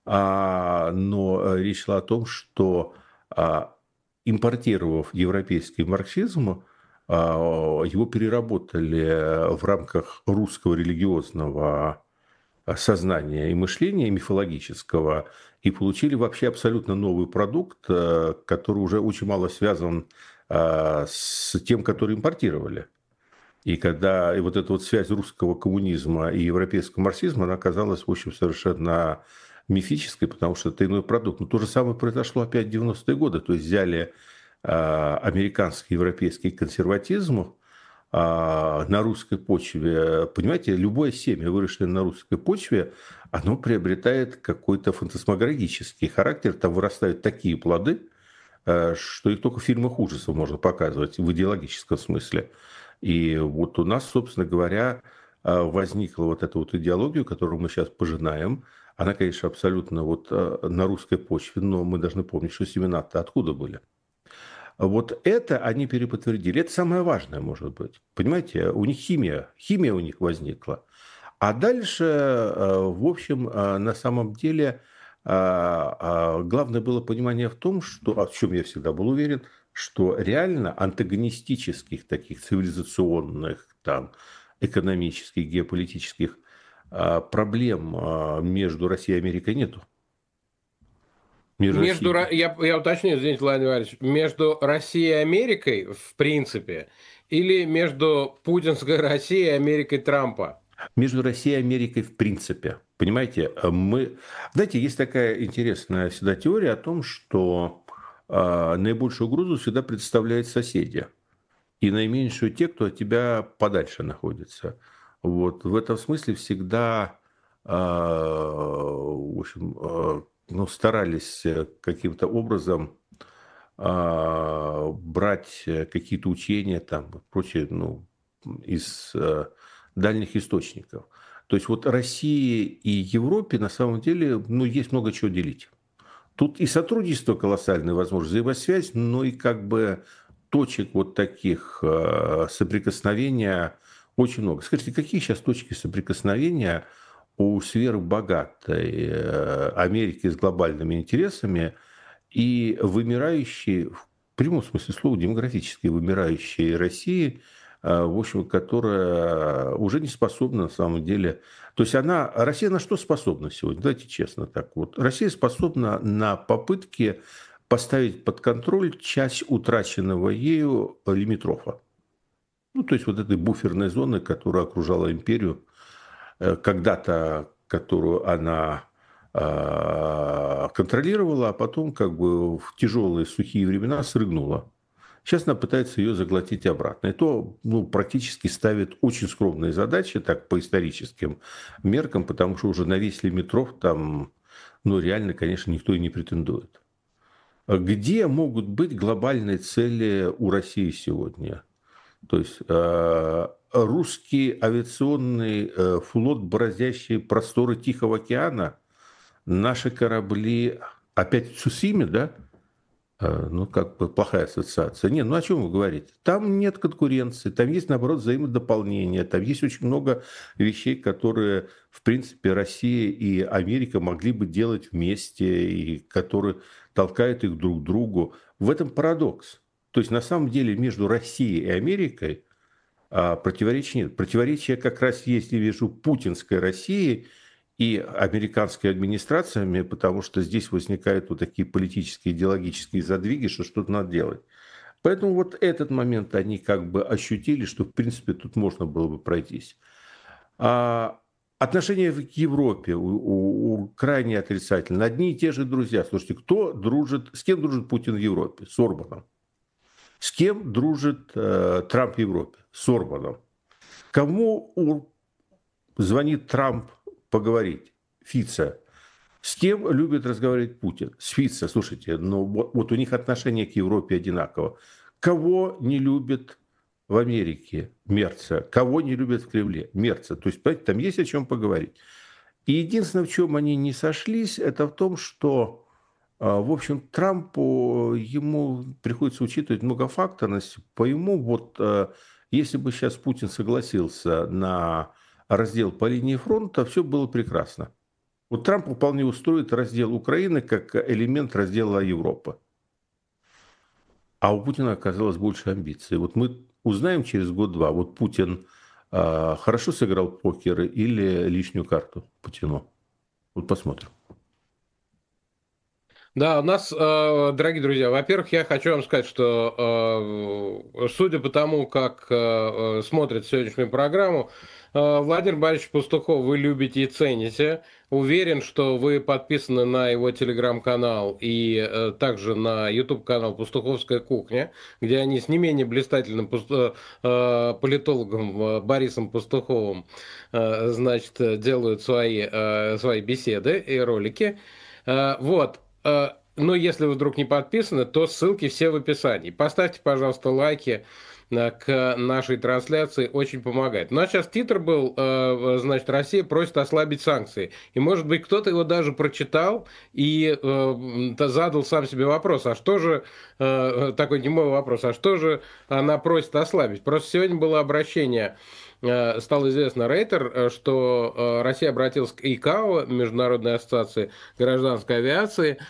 Но речь шла о том, что импортировав европейский марксизм, его переработали в рамках русского религиозного сознания и мышления мифологического и получили вообще абсолютно новый продукт, который уже очень мало связан с тем, который импортировали. И вот эта вот связь русского коммунизма и европейского марксизма, она оказалась, в общем, совершенно мифической, потому что это иной продукт. Но то же самое произошло опять в 90-е годы. То есть взяли американский, европейский консерватизм, на русской почве. Понимаете, любое семя, выросшее на русской почве, оно приобретает какой-то фантасмагорический характер. Там вырастают такие плоды, что их только в фильмах ужасов можно показывать в идеологическом смысле. И вот у нас, собственно говоря, возникла вот эта вот идеология, которую мы сейчас пожинаем. Она, конечно, абсолютно вот на русской почве, но мы должны помнить, что семена-то откуда были. Вот это они переподтвердили. Это самое важное, может быть. Понимаете, у них химия у них возникла. А дальше, в общем, на самом деле, главное было понимание в том, что, в чем я всегда был уверен, что реально антагонистических таких цивилизационных, там, экономических, геополитических проблем между Россией и Америкой нету. Между Между, Россией я уточню, извините, Владимир Иванович, между Россией и Америкой, в принципе, или между путинской Россией и Америкой Трампа? Между Россией и Америкой в принципе. Понимаете, Знаете, есть такая интересная всегда теория о том, что наибольшую угрозу всегда представляют соседи. И наименьшую те, кто от тебя подальше находится. Вот. В этом смысле всегда в общем, ну, старались каким-то образом брать какие-то учения там, и прочее, ну, из дальних источников. То есть вот России и Европе на самом деле ну, есть много чего делить. Тут и сотрудничество колоссальное, возможно, взаимосвязь, но и как бы точек вот таких соприкосновения очень много. Скажите, какие сейчас точки соприкосновения у сверхбогатой Америки с глобальными интересами и вымирающей, в прямом смысле слова, демографически вымирающей России, в общем, которая уже не способна на самом деле. То есть Россия на что способна сегодня? Давайте честно так вот. Россия способна на попытки поставить под контроль часть утраченного ею лимитрофа. Ну, то есть вот этой буферной зоны, которая окружала империю, когда-то, которую она контролировала, а потом как бы в тяжелые сухие времена срыгнула. Сейчас она пытается ее заглотить обратно. И то практически ставит очень скромные задачи, так по историческим меркам, потому что уже на весь лимитров там, реально, конечно, никто и не претендует. Где могут быть глобальные цели у России сегодня? То есть русский авиационный флот, бороздящий просторы Тихого океана, наши корабли опять в Цусиме, да? Как бы плохая ассоциация. Не, о чем вы говорите? Там нет конкуренции, там есть, наоборот, взаимодополнение, там есть очень много вещей, которые, в принципе, Россия и Америка могли бы делать вместе, и которые толкают их друг к другу. В этом парадокс. То есть, на самом деле, между Россией и Америкой противоречий нет. Противоречия как раз есть между путинской Россией и американской администрациями, потому что здесь возникают вот такие политические, идеологические задвиги, что что-то надо делать. Поэтому вот этот момент они как бы ощутили, что в принципе тут можно было бы пройтись. А отношения к Европе у крайне отрицательны. Одни и те же друзья. Слушайте, с кем дружит Путин в Европе? С Орбаном. С кем дружит Трамп в Европе? С Орбаном. Кому звонит Трамп поговорить? Фица. С кем любит разговаривать Путин? С Фица. Слушайте, вот у них отношение к Европе одинаково. Кого не любит в Америке? Мерца. Кого не любят в Кремле? Мерца. То есть, понимаете, там есть о чем поговорить. И единственное, в чем они не сошлись, это в том, что, в общем, Трампу, ему приходится учитывать многофакторность. По ему, если бы сейчас Путин согласился на раздел по линии фронта, все было прекрасно. Вот Трамп вполне устроит раздел Украины как элемент раздела Европы. А у Путина оказалось больше амбиций. Вот мы узнаем через год-два, вот Путин хорошо сыграл в покер или лишнюю карту Путину. Вот посмотрим. Да, у нас, дорогие друзья, во-первых, я хочу вам сказать, что судя по тому, как смотрят сегодняшнюю программу, Владимир Борисович Пастухов вы любите и цените. Уверен, что вы подписаны на его телеграм-канал и также на YouTube-канал «Пастуховская кухня», где они с не менее блистательным политологом Борисом Пастуховым значит, делают свои беседы и ролики. Вот. Но если вы вдруг не подписаны, то ссылки все в описании. Поставьте, пожалуйста, лайки к нашей трансляции, очень помогает. Ну а сейчас титр был, значит, Россия просит ослабить санкции. И, может быть, кто-то его даже прочитал и задал сам себе вопрос, а что же, такой немой вопрос, а что же она просит ослабить? Просто сегодня было обращение, стало известно Рейтер, что Россия обратилась к ИКАО, Международной ассоциации гражданской авиации,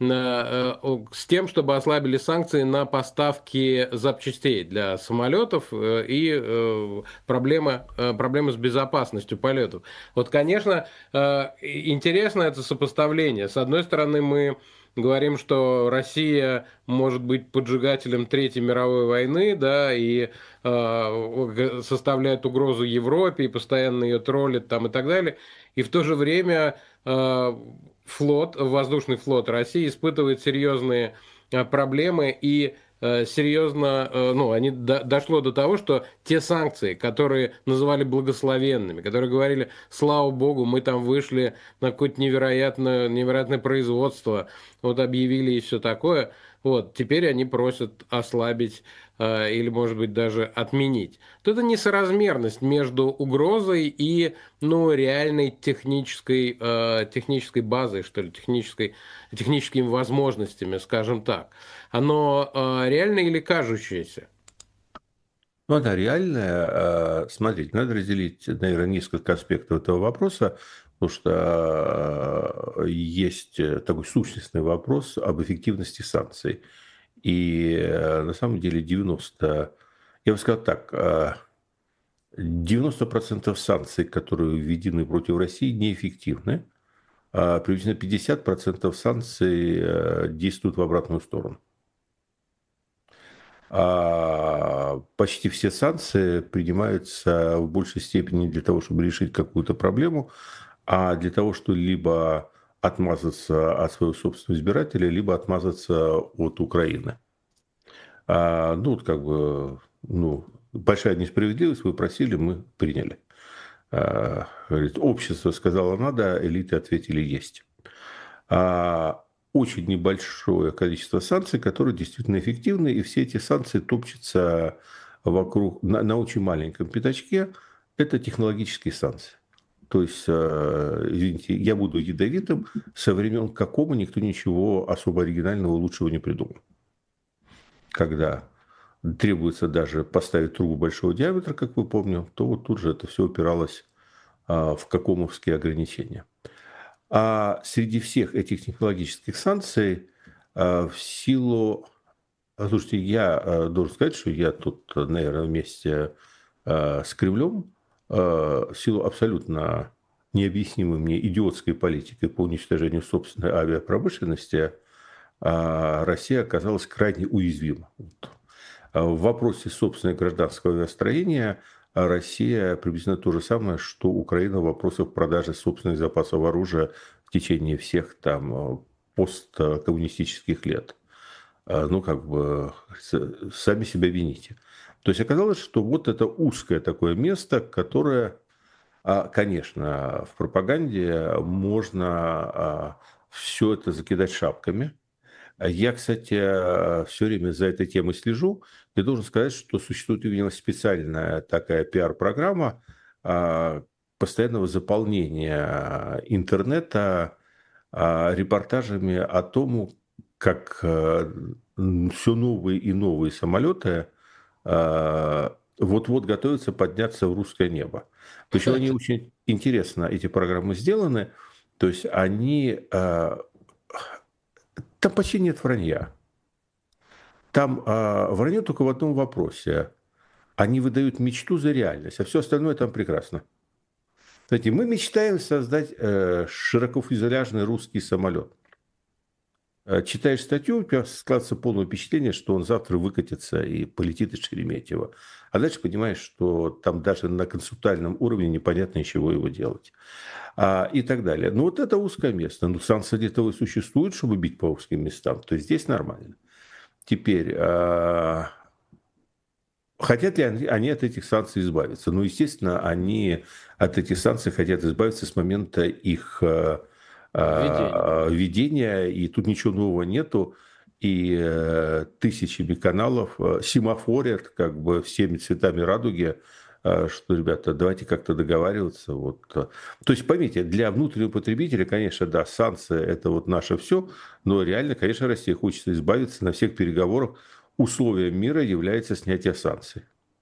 с тем, чтобы ослабили санкции на поставки запчастей для самолетов и проблемы с безопасностью полетов. Вот, конечно, интересно это сопоставление. С одной стороны, мы говорим, что Россия может быть поджигателем Третьей мировой войны, да, и составляет угрозу Европе, и постоянно ее троллит там и так далее. И в то же время воздушный флот России испытывает серьезные проблемы и серьезно, дошло до того, что те санкции, которые называли благословенными, которые говорили, слава богу, мы там вышли на какое-то невероятное производство, вот объявили и все такое, вот, теперь они просят ослабить или, может быть, даже отменить. То это несоразмерность между угрозой и, реальной технической базой, что ли, техническими возможностями, скажем так. Оно реальное или кажущееся? Она реальная. Смотрите, надо разделить, наверное, несколько аспектов этого вопроса, потому что есть такой сущностный вопрос об эффективности санкций. И на самом деле я бы сказал так, 90% санкций, которые введены против России, неэффективны. Приблизительно 50% санкций действуют в обратную сторону. Почти все санкции принимаются в большей степени для того, чтобы решить какую-то проблему, а для того, чтобы либо отмазаться от своего собственного избирателя, либо отмазаться от Украины. Ну, вот как бы, ну, большая несправедливость, вы просили, мы приняли. Говорит, общество сказало надо, элиты ответили есть. Очень небольшое количество санкций, которые действительно эффективны, и все эти санкции топчутся вокруг, на очень маленьком пятачке, это технологические санкции. То есть, извините, я буду ядовитым, со времен какого никто ничего особо оригинального, лучшего не придумал. Когда требуется даже поставить трубу большого диаметра, как вы помните, то вот тут же это все упиралось в какомовские ограничения. А среди всех этих технологических санкций в силу... Слушайте, я должен сказать, что я тут, наверное, вместе с Кремлем в силу абсолютно необъяснимой мне идиотской политикой по уничтожению собственной авиапромышленности Россия оказалась крайне уязвима. В вопросе собственного гражданского авиастроения Россия приблизительно то же самое, что Украина в вопросах продажи собственных запасов оружия в течение всех там посткоммунистических лет. Ну, как бы, сами себя вините. То есть оказалось, что вот это узкое такое место, которое, конечно, в пропаганде можно все это закидать шапками. Я, кстати, все время за этой темой слежу. Я должен сказать, что существует у меня специальная такая пиар-программа постоянного заполнения интернета репортажами о том, как все новые и новые самолеты вот-вот готовятся подняться в русское небо. Причем они очень интересно, эти программы сделаны. То есть они... Там почти нет вранья. Там вранье только в одном вопросе. Они выдают мечту за реальность, а все остальное там прекрасно. Знаете, мы мечтаем создать широкофюзеляжный русский самолет. Читаешь статью, у тебя складывается полное впечатление, что он завтра выкатится и полетит из Шереметьево. А дальше понимаешь, что там даже на концептуальном уровне непонятно, из чего его делать. И так далее. Но вот это узкое место. Ну, санкции для того и существуют, чтобы бить по узким местам. То есть здесь нормально. Теперь, хотят ли они от этих санкций избавиться? Ну, естественно, они от этих санкций хотят избавиться с момента их Введение. введения, и тут ничего нового нету. И тысячами каналов семафорят как бы всеми цветами радуги, что, ребята, давайте как-то договариваться. Вот. То есть, поймите, для внутреннего потребителя, конечно, да, санкции – это вот наше все, но реально, конечно, Россия хочет избавиться на всех переговорах. Условием мира является снятие санкций.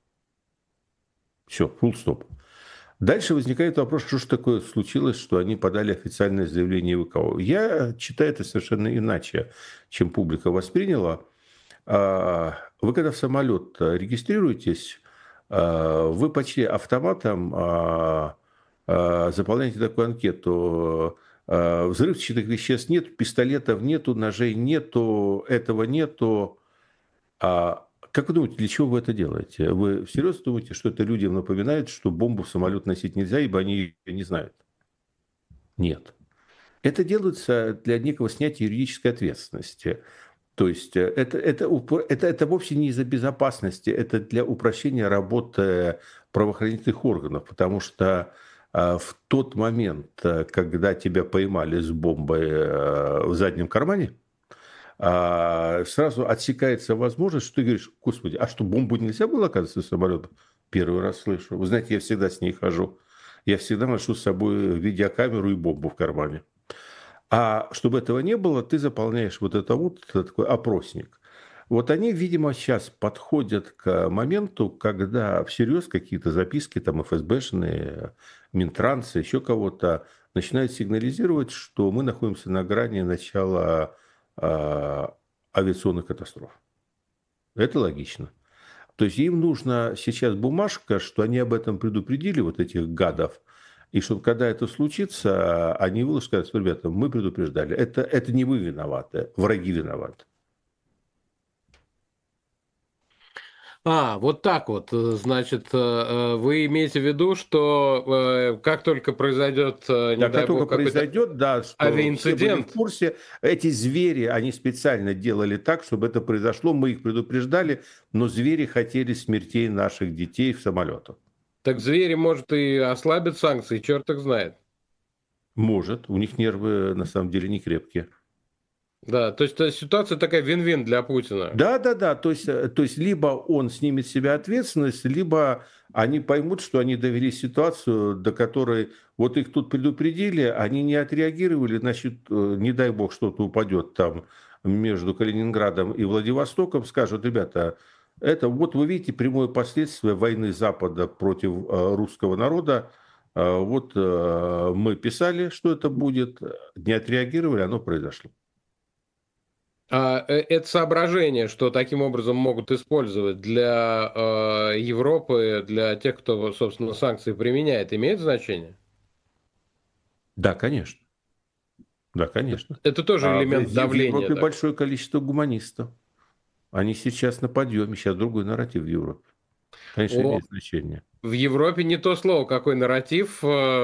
Все, full стоп. Дальше возникает вопрос, что же такое случилось, что они подали официальное заявление ВКО. Я читаю это совершенно иначе, чем публика восприняла. Вы когда в самолет регистрируетесь, вы почти автоматом заполняете такую анкету. Взрывчатых веществ нет, пистолетов нету, ножей нету, этого нету. Как вы думаете, для чего вы это делаете? Вы всерьез думаете, что это людям напоминает, что бомбу в самолет носить нельзя, ибо они ее не знают? Нет. Это делается для некого снятия юридической ответственности. То есть это вовсе не из-за безопасности, это для упрощения работы правоохранительных органов, потому что в тот момент, когда тебя поймали с бомбой в заднем кармане, сразу отсекается возможность, что ты говоришь, господи, а что, бомбу нельзя было, оказывается, из самолета? Первый раз слышу. Вы знаете, я всегда с ней хожу. Я всегда ношу с собой видеокамеру и бомбу в кармане. А чтобы этого не было, ты заполняешь вот это вот, это такой опросник. Вот они, видимо, сейчас подходят к моменту, когда всерьез какие-то записки, там, ФСБшные, Минтрансы, еще кого-то, начинают сигнализировать, что мы находимся на грани начала авиационных катастроф. Это логично. То есть им нужна сейчас бумажка, что они об этом предупредили, вот этих гадов, и чтобы когда это случится, они выложат, скажут, ребята, мы предупреждали. Это не вы виноваты, враги виноваты. Вот так вот. Значит, вы имеете в виду, что как только произойдет, не Да, как дай только бог, какой-то произойдет, да, что все были в авиаинцидент, курсе, эти звери, они специально делали так, чтобы это произошло, мы их предупреждали, но звери хотели смертей наших детей в самолетах. так звери, может, и ослабят санкции, черт их знает. Может, у них нервы на самом деле не крепкие. Да, то есть ситуация такая вин-вин для Путина. Да, да, да. То есть либо он снимет с себя ответственность, либо они поймут, что они довели ситуацию, до которой вот их тут предупредили, они не отреагировали, значит, не дай бог что-то упадет там между Калининградом и Владивостоком, скажут, ребята, это вот вы видите прямое последствие войны Запада против русского народа. Вот мы писали, что это будет, не отреагировали, оно произошло. Это соображение, что таким образом могут использовать для Европы, для тех, кто, собственно, санкции применяет, имеет значение? Да, конечно. Да, конечно. Это тоже А элемент в давления Европе такой. большое количество гуманистов. Они сейчас на подъеме, сейчас другой нарратив в Европе. Конечно, О, имеет значение. в Европе не то слово, какой нарратив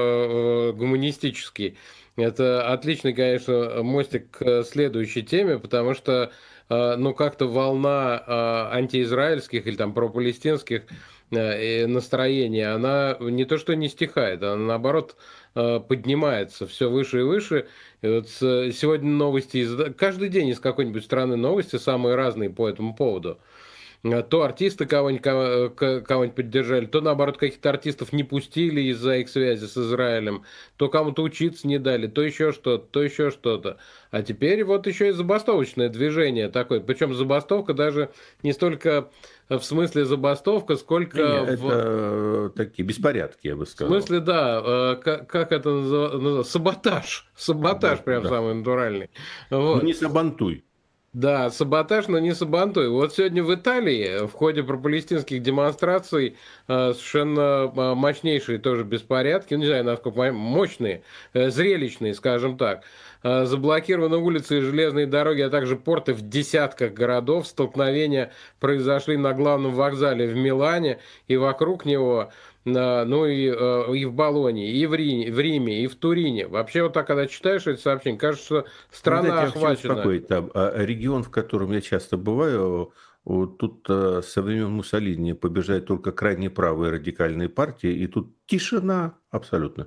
гуманистический. Это отличный, конечно, мостик к следующей теме, потому что, ну, как-то волна антиизраильских или там пропалестинских настроений, она не то что не стихает, она наоборот поднимается все выше и выше. И вот сегодня новости каждый день из какой-нибудь страны новости самые разные по этому поводу. То артисты кого-нибудь поддержали, то наоборот каких-то артистов не пустили из-за их связи с Израилем, то кому-то учиться не дали, то еще что-то, то еще что-то. А теперь вот еще и забастовочное движение такое. Причем забастовка даже не столько в смысле забастовка, Не, сколько это такие беспорядки, я бы в сказал. смысле, да, как это называется? Саботаж. Да, Саботаж прям да. самый натуральный. Ну Вот. не сабантуй. Да, саботаж, но не сабантуй. Вот сегодня в Италии в ходе пропалестинских демонстраций совершенно мощнейшие тоже беспорядки, ну, не знаю, насколько мощные, зрелищные, скажем так. Заблокированы улицы и железные дороги, а также порты в десятках городов. Столкновения произошли на главном вокзале в Милане и вокруг него. Ну и в Болонии, и в Риме, и в Турине. Вообще вот так, когда читаешь эти сообщения, кажется, что Вы знаете, страна я хочу охвачена. успокоить. Там, регион, в котором я часто бываю, вот тут со времен Муссолини побеждают только крайне правые радикальные партии, и тут тишина абсолютно.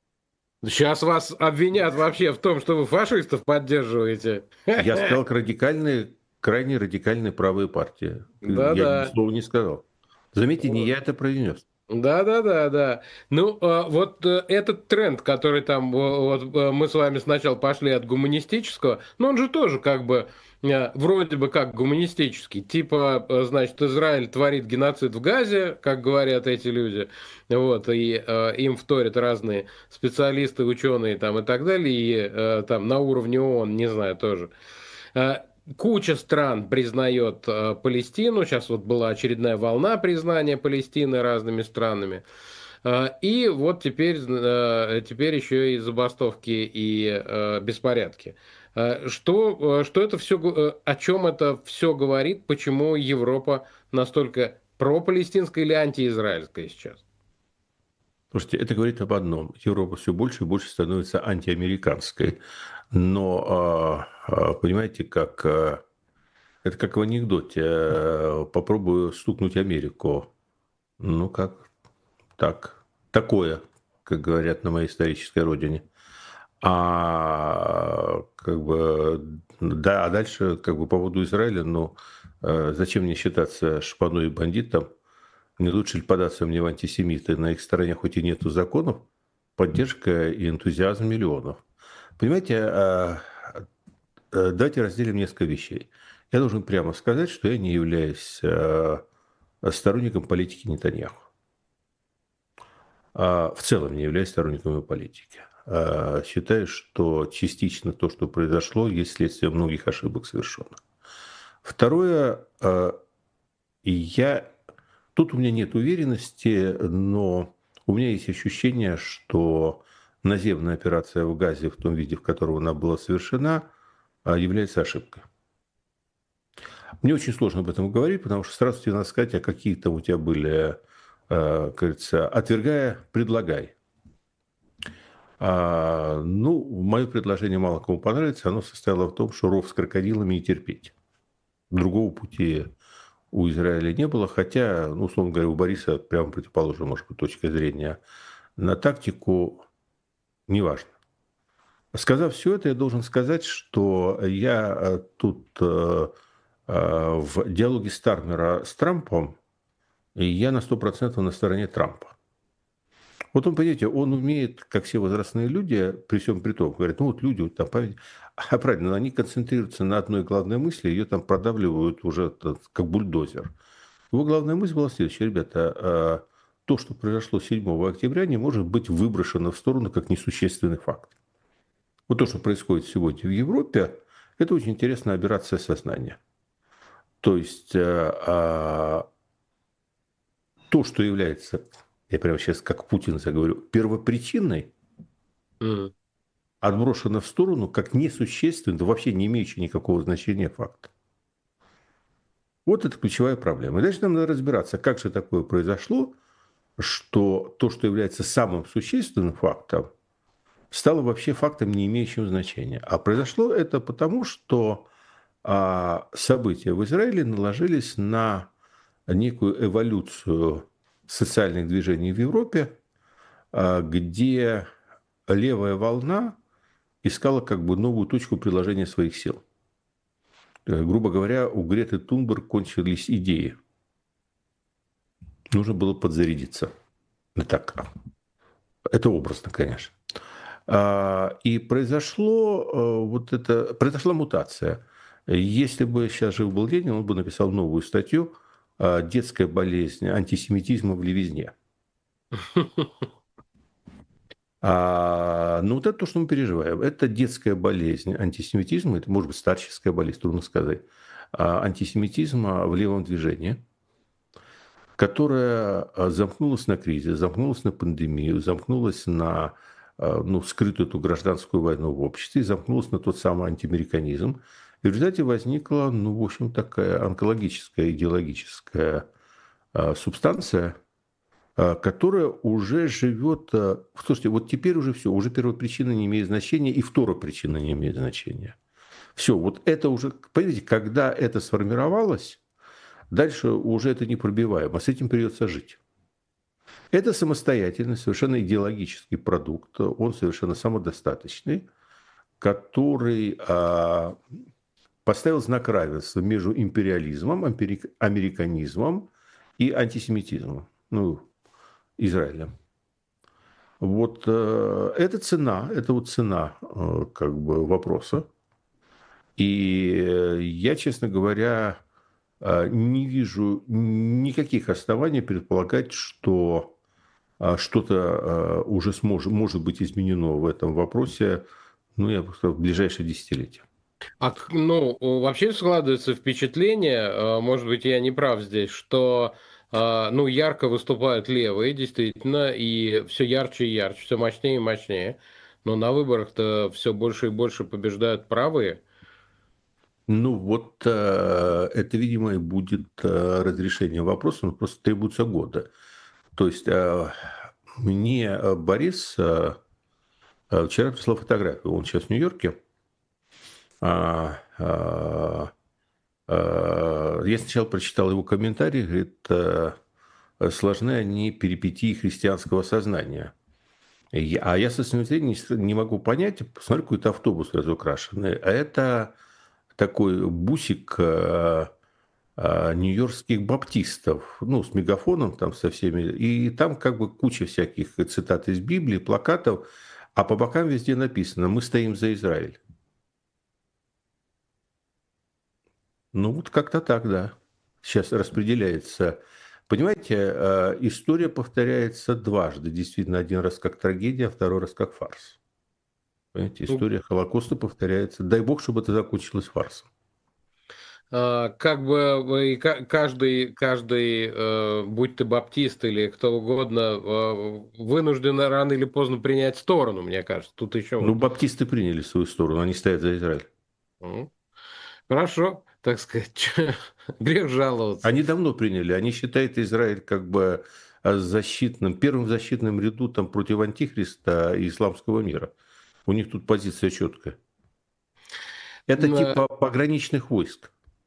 Сейчас вас обвинят вообще в том, что вы фашистов поддерживаете. Я сказал радикальные, крайне радикальные правые партии. Я ни Да-да. слова не сказал. Заметьте, не я это произнес. Да. Ну, вот этот тренд, который там, вот мы с вами сначала пошли от гуманистического, но он же тоже как бы вроде бы как гуманистический. Типа, значит, Израиль творит геноцид в Газе, как говорят эти люди, вот, и им вторят разные специалисты, ученые там и так далее, и там на уровне ООН, не знаю, тоже. Э, Куча стран признает Палестину. Сейчас вот была очередная волна признания Палестины разными странами. И вот теперь еще и забастовки и беспорядки. Что это все, о чем это все говорит, почему Европа настолько пропалестинская или антиизраильская сейчас? Слушайте, это говорит об одном. Европа все больше и больше становится антиамериканской. Но, понимаете, это как в анекдоте. Попробую стукнуть Америку. Ну, как так? Такое, как говорят на моей исторической родине. Как бы, да, а дальше, как бы, по поводу Израиля, ну, зачем мне считаться шпаной и бандитом? Не лучше ли податься мне в антисемиты? На их стороне хоть и нету законов, поддержка и энтузиазм миллионов. Понимаете, давайте разделим несколько вещей. Я должен прямо сказать, что я не являюсь сторонником политики Нетаньяху. В целом не являюсь сторонником его политики. Считаю, что частично то, что произошло, есть следствие многих ошибок совершенных. Второе, я тут у меня нет уверенности, но у меня есть ощущение, что наземная операция в Газе в том виде, в котором она была совершена, является ошибкой. Мне очень сложно об этом говорить, потому что сразу тебе надо сказать, а какие там у тебя были, как говорится, отвергая, предлагай. Ну, мое предложение мало кому понравится. Оно состояло в том, что ров с крокодилами не терпеть. Другого пути у Израиля не было, хотя, ну, условно говоря, у Бориса прямо противоположная, может быть, точка зрения на тактику, неважно. Сказав все это, я должен сказать, что я тут в диалоге Стармера с Трампом, и я на 100% на стороне Трампа. Вот он, понимаете, он умеет, как все возрастные люди, при всем при том, говорят, ну вот люди, вот там, а правильно, они концентрируются на одной главной мысли, ее там продавливают уже как бульдозер. Его главная мысль была следующая, ребята, то, что произошло 7 октября, не может быть выброшено в сторону как несущественный факт. Вот то, что происходит сегодня в Европе, это очень интересная операция сознания. То есть то, что является, я прямо сейчас как Путин заговорю, первопричиной, Мгм. отброшено в сторону как несущественный, да вообще не имеющий никакого значения факт. Вот это ключевая проблема. И дальше нам надо разбираться, как же такое произошло, что то, что является самым существенным фактом, стало вообще фактом, не имеющим значения. А произошло это потому, что события в Израиле наложились на некую эволюцию социальных движений в Европе, где левая волна искала как бы новую точку приложения своих сил. Грубо говоря, у Греты Тунберг кончились идеи. Нужно было подзарядиться. Так, это образно, конечно. И произошла мутация. Если бы сейчас жив был Ленин, он бы написал новую статью «Детская болезнь антисемитизма в левизне». Ну, вот это то, что мы переживаем. Это детская болезнь антисемитизма, это может быть старческая болезнь, трудно сказать, антисемитизма в левом движении, которая замкнулась на кризис, замкнулась на пандемию, замкнулась на скрытую эту гражданскую войну в обществе, замкнулась на тот самый антиамериканизм. И в результате возникла, в общем, такая онкологическая, идеологическая субстанция, которая уже живет... Слушайте, вот теперь уже все, уже первопричина не имеет значения, и второпричина не имеет значения. Все, вот это уже, понимаете, когда это сформировалось, дальше уже это непробиваемо, с этим придется жить. Это самостоятельный, совершенно идеологический продукт, он совершенно самодостаточный, который поставил знак равенства между империализмом, американизмом и антисемитизмом, Израилем. Вот это цена, это вот цена как бы вопроса. И я, честно говоря, не вижу никаких оснований предполагать, что что-то уже может быть изменено в этом вопросе, я бы сказал, в ближайшие десятилетия. Вообще складывается впечатление, может быть, я не прав здесь, что, ярко выступают левые, действительно, и все ярче и ярче, все мощнее и мощнее. Но на выборах-то все больше и больше побеждают правые. Это, видимо, и будет разрешение вопроса, но просто требуется года. То есть мне Борис вчера прислал фотографию, он сейчас в Нью-Йорке. Я сначала прочитал его комментарий, говорит, сложны они перипетии христианского сознания. А я со своей зрения не могу понять, посмотрю, какой-то автобус разукрашенный. А это такой бусик нью-йоркских баптистов, с мегафоном там со всеми. И там как бы куча всяких цитат из Библии, плакатов, а по бокам везде написано «Мы стоим за Израиль». Вот как-то так, да. Сейчас распределяется. Понимаете, история повторяется дважды. Действительно, один раз как трагедия, а второй раз как фарс. Понимаете, Ну, история Холокоста повторяется. Дай бог, чтобы это закончилось фарсом. Как бы каждый, будь ты баптист или кто угодно, вынужден рано или поздно принять сторону, мне кажется. Тут еще вот. Баптисты приняли свою сторону, они стоят за Израиль. М. Хорошо. так сказать, грех жаловаться. Они давно приняли. Они считают Израиль как бы защитным, первым в защитном ряду там, против антихриста и исламского мира. У них тут позиция четкая. Это М, типа пограничных войск.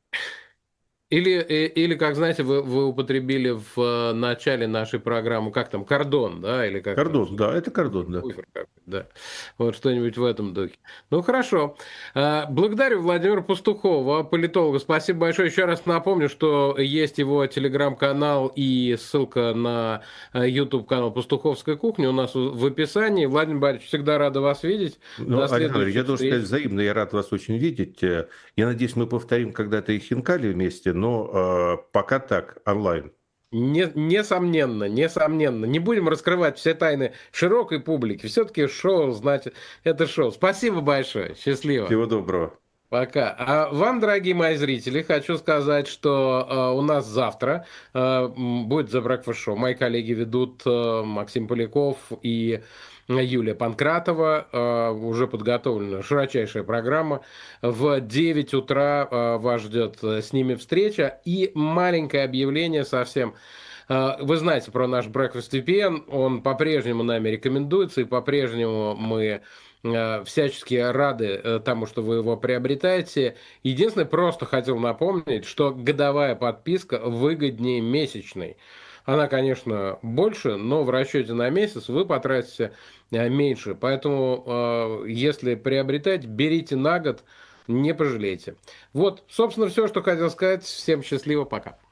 Или, как знаете, вы употребили в начале нашей программы, как там, кордон, да, или как там, Кордон, да, это кордон, да. буфер какой-то, да. Вот что-нибудь в этом духе. Ну, хорошо. Благодарю Владимира Пастухова, политолога. Спасибо большое. Еще раз напомню, что есть его телеграм-канал и ссылка на YouTube-канал «Пастуховская кухня» у нас в описании. Владимир Борисович, всегда рада вас видеть. Ну, До Александр, я следующих должен сказать встреч. взаимно, я рад вас очень видеть. Я надеюсь, мы повторим когда-то и Хинкали вместе, но пока так, онлайн. Несомненно, несомненно. Не будем раскрывать все тайны широкой публики. Все-таки шоу, значит, это шоу. Спасибо большое. Счастливо. Всего доброго. Пока. А вам, дорогие мои зрители, хочу сказать, что у нас завтра будет The Breakfast Show. Мои коллеги ведут Максим Поляков и Юлия Панкратова. Уже подготовлена широчайшая программа. В 9 утра вас ждет с ними встреча. И маленькое объявление совсем. Вы знаете про наш Breakfast VPN, он по-прежнему нами рекомендуется, и по-прежнему мы всячески рады тому, что вы его приобретаете. Единственное, просто хотел напомнить, что годовая подписка выгоднее месячной. Она, конечно, больше, но в расчете на месяц вы потратите меньше. Поэтому, если приобретать, берите на год, не пожалеете. Вот, собственно, все, что хотел сказать. Всем счастливо, пока.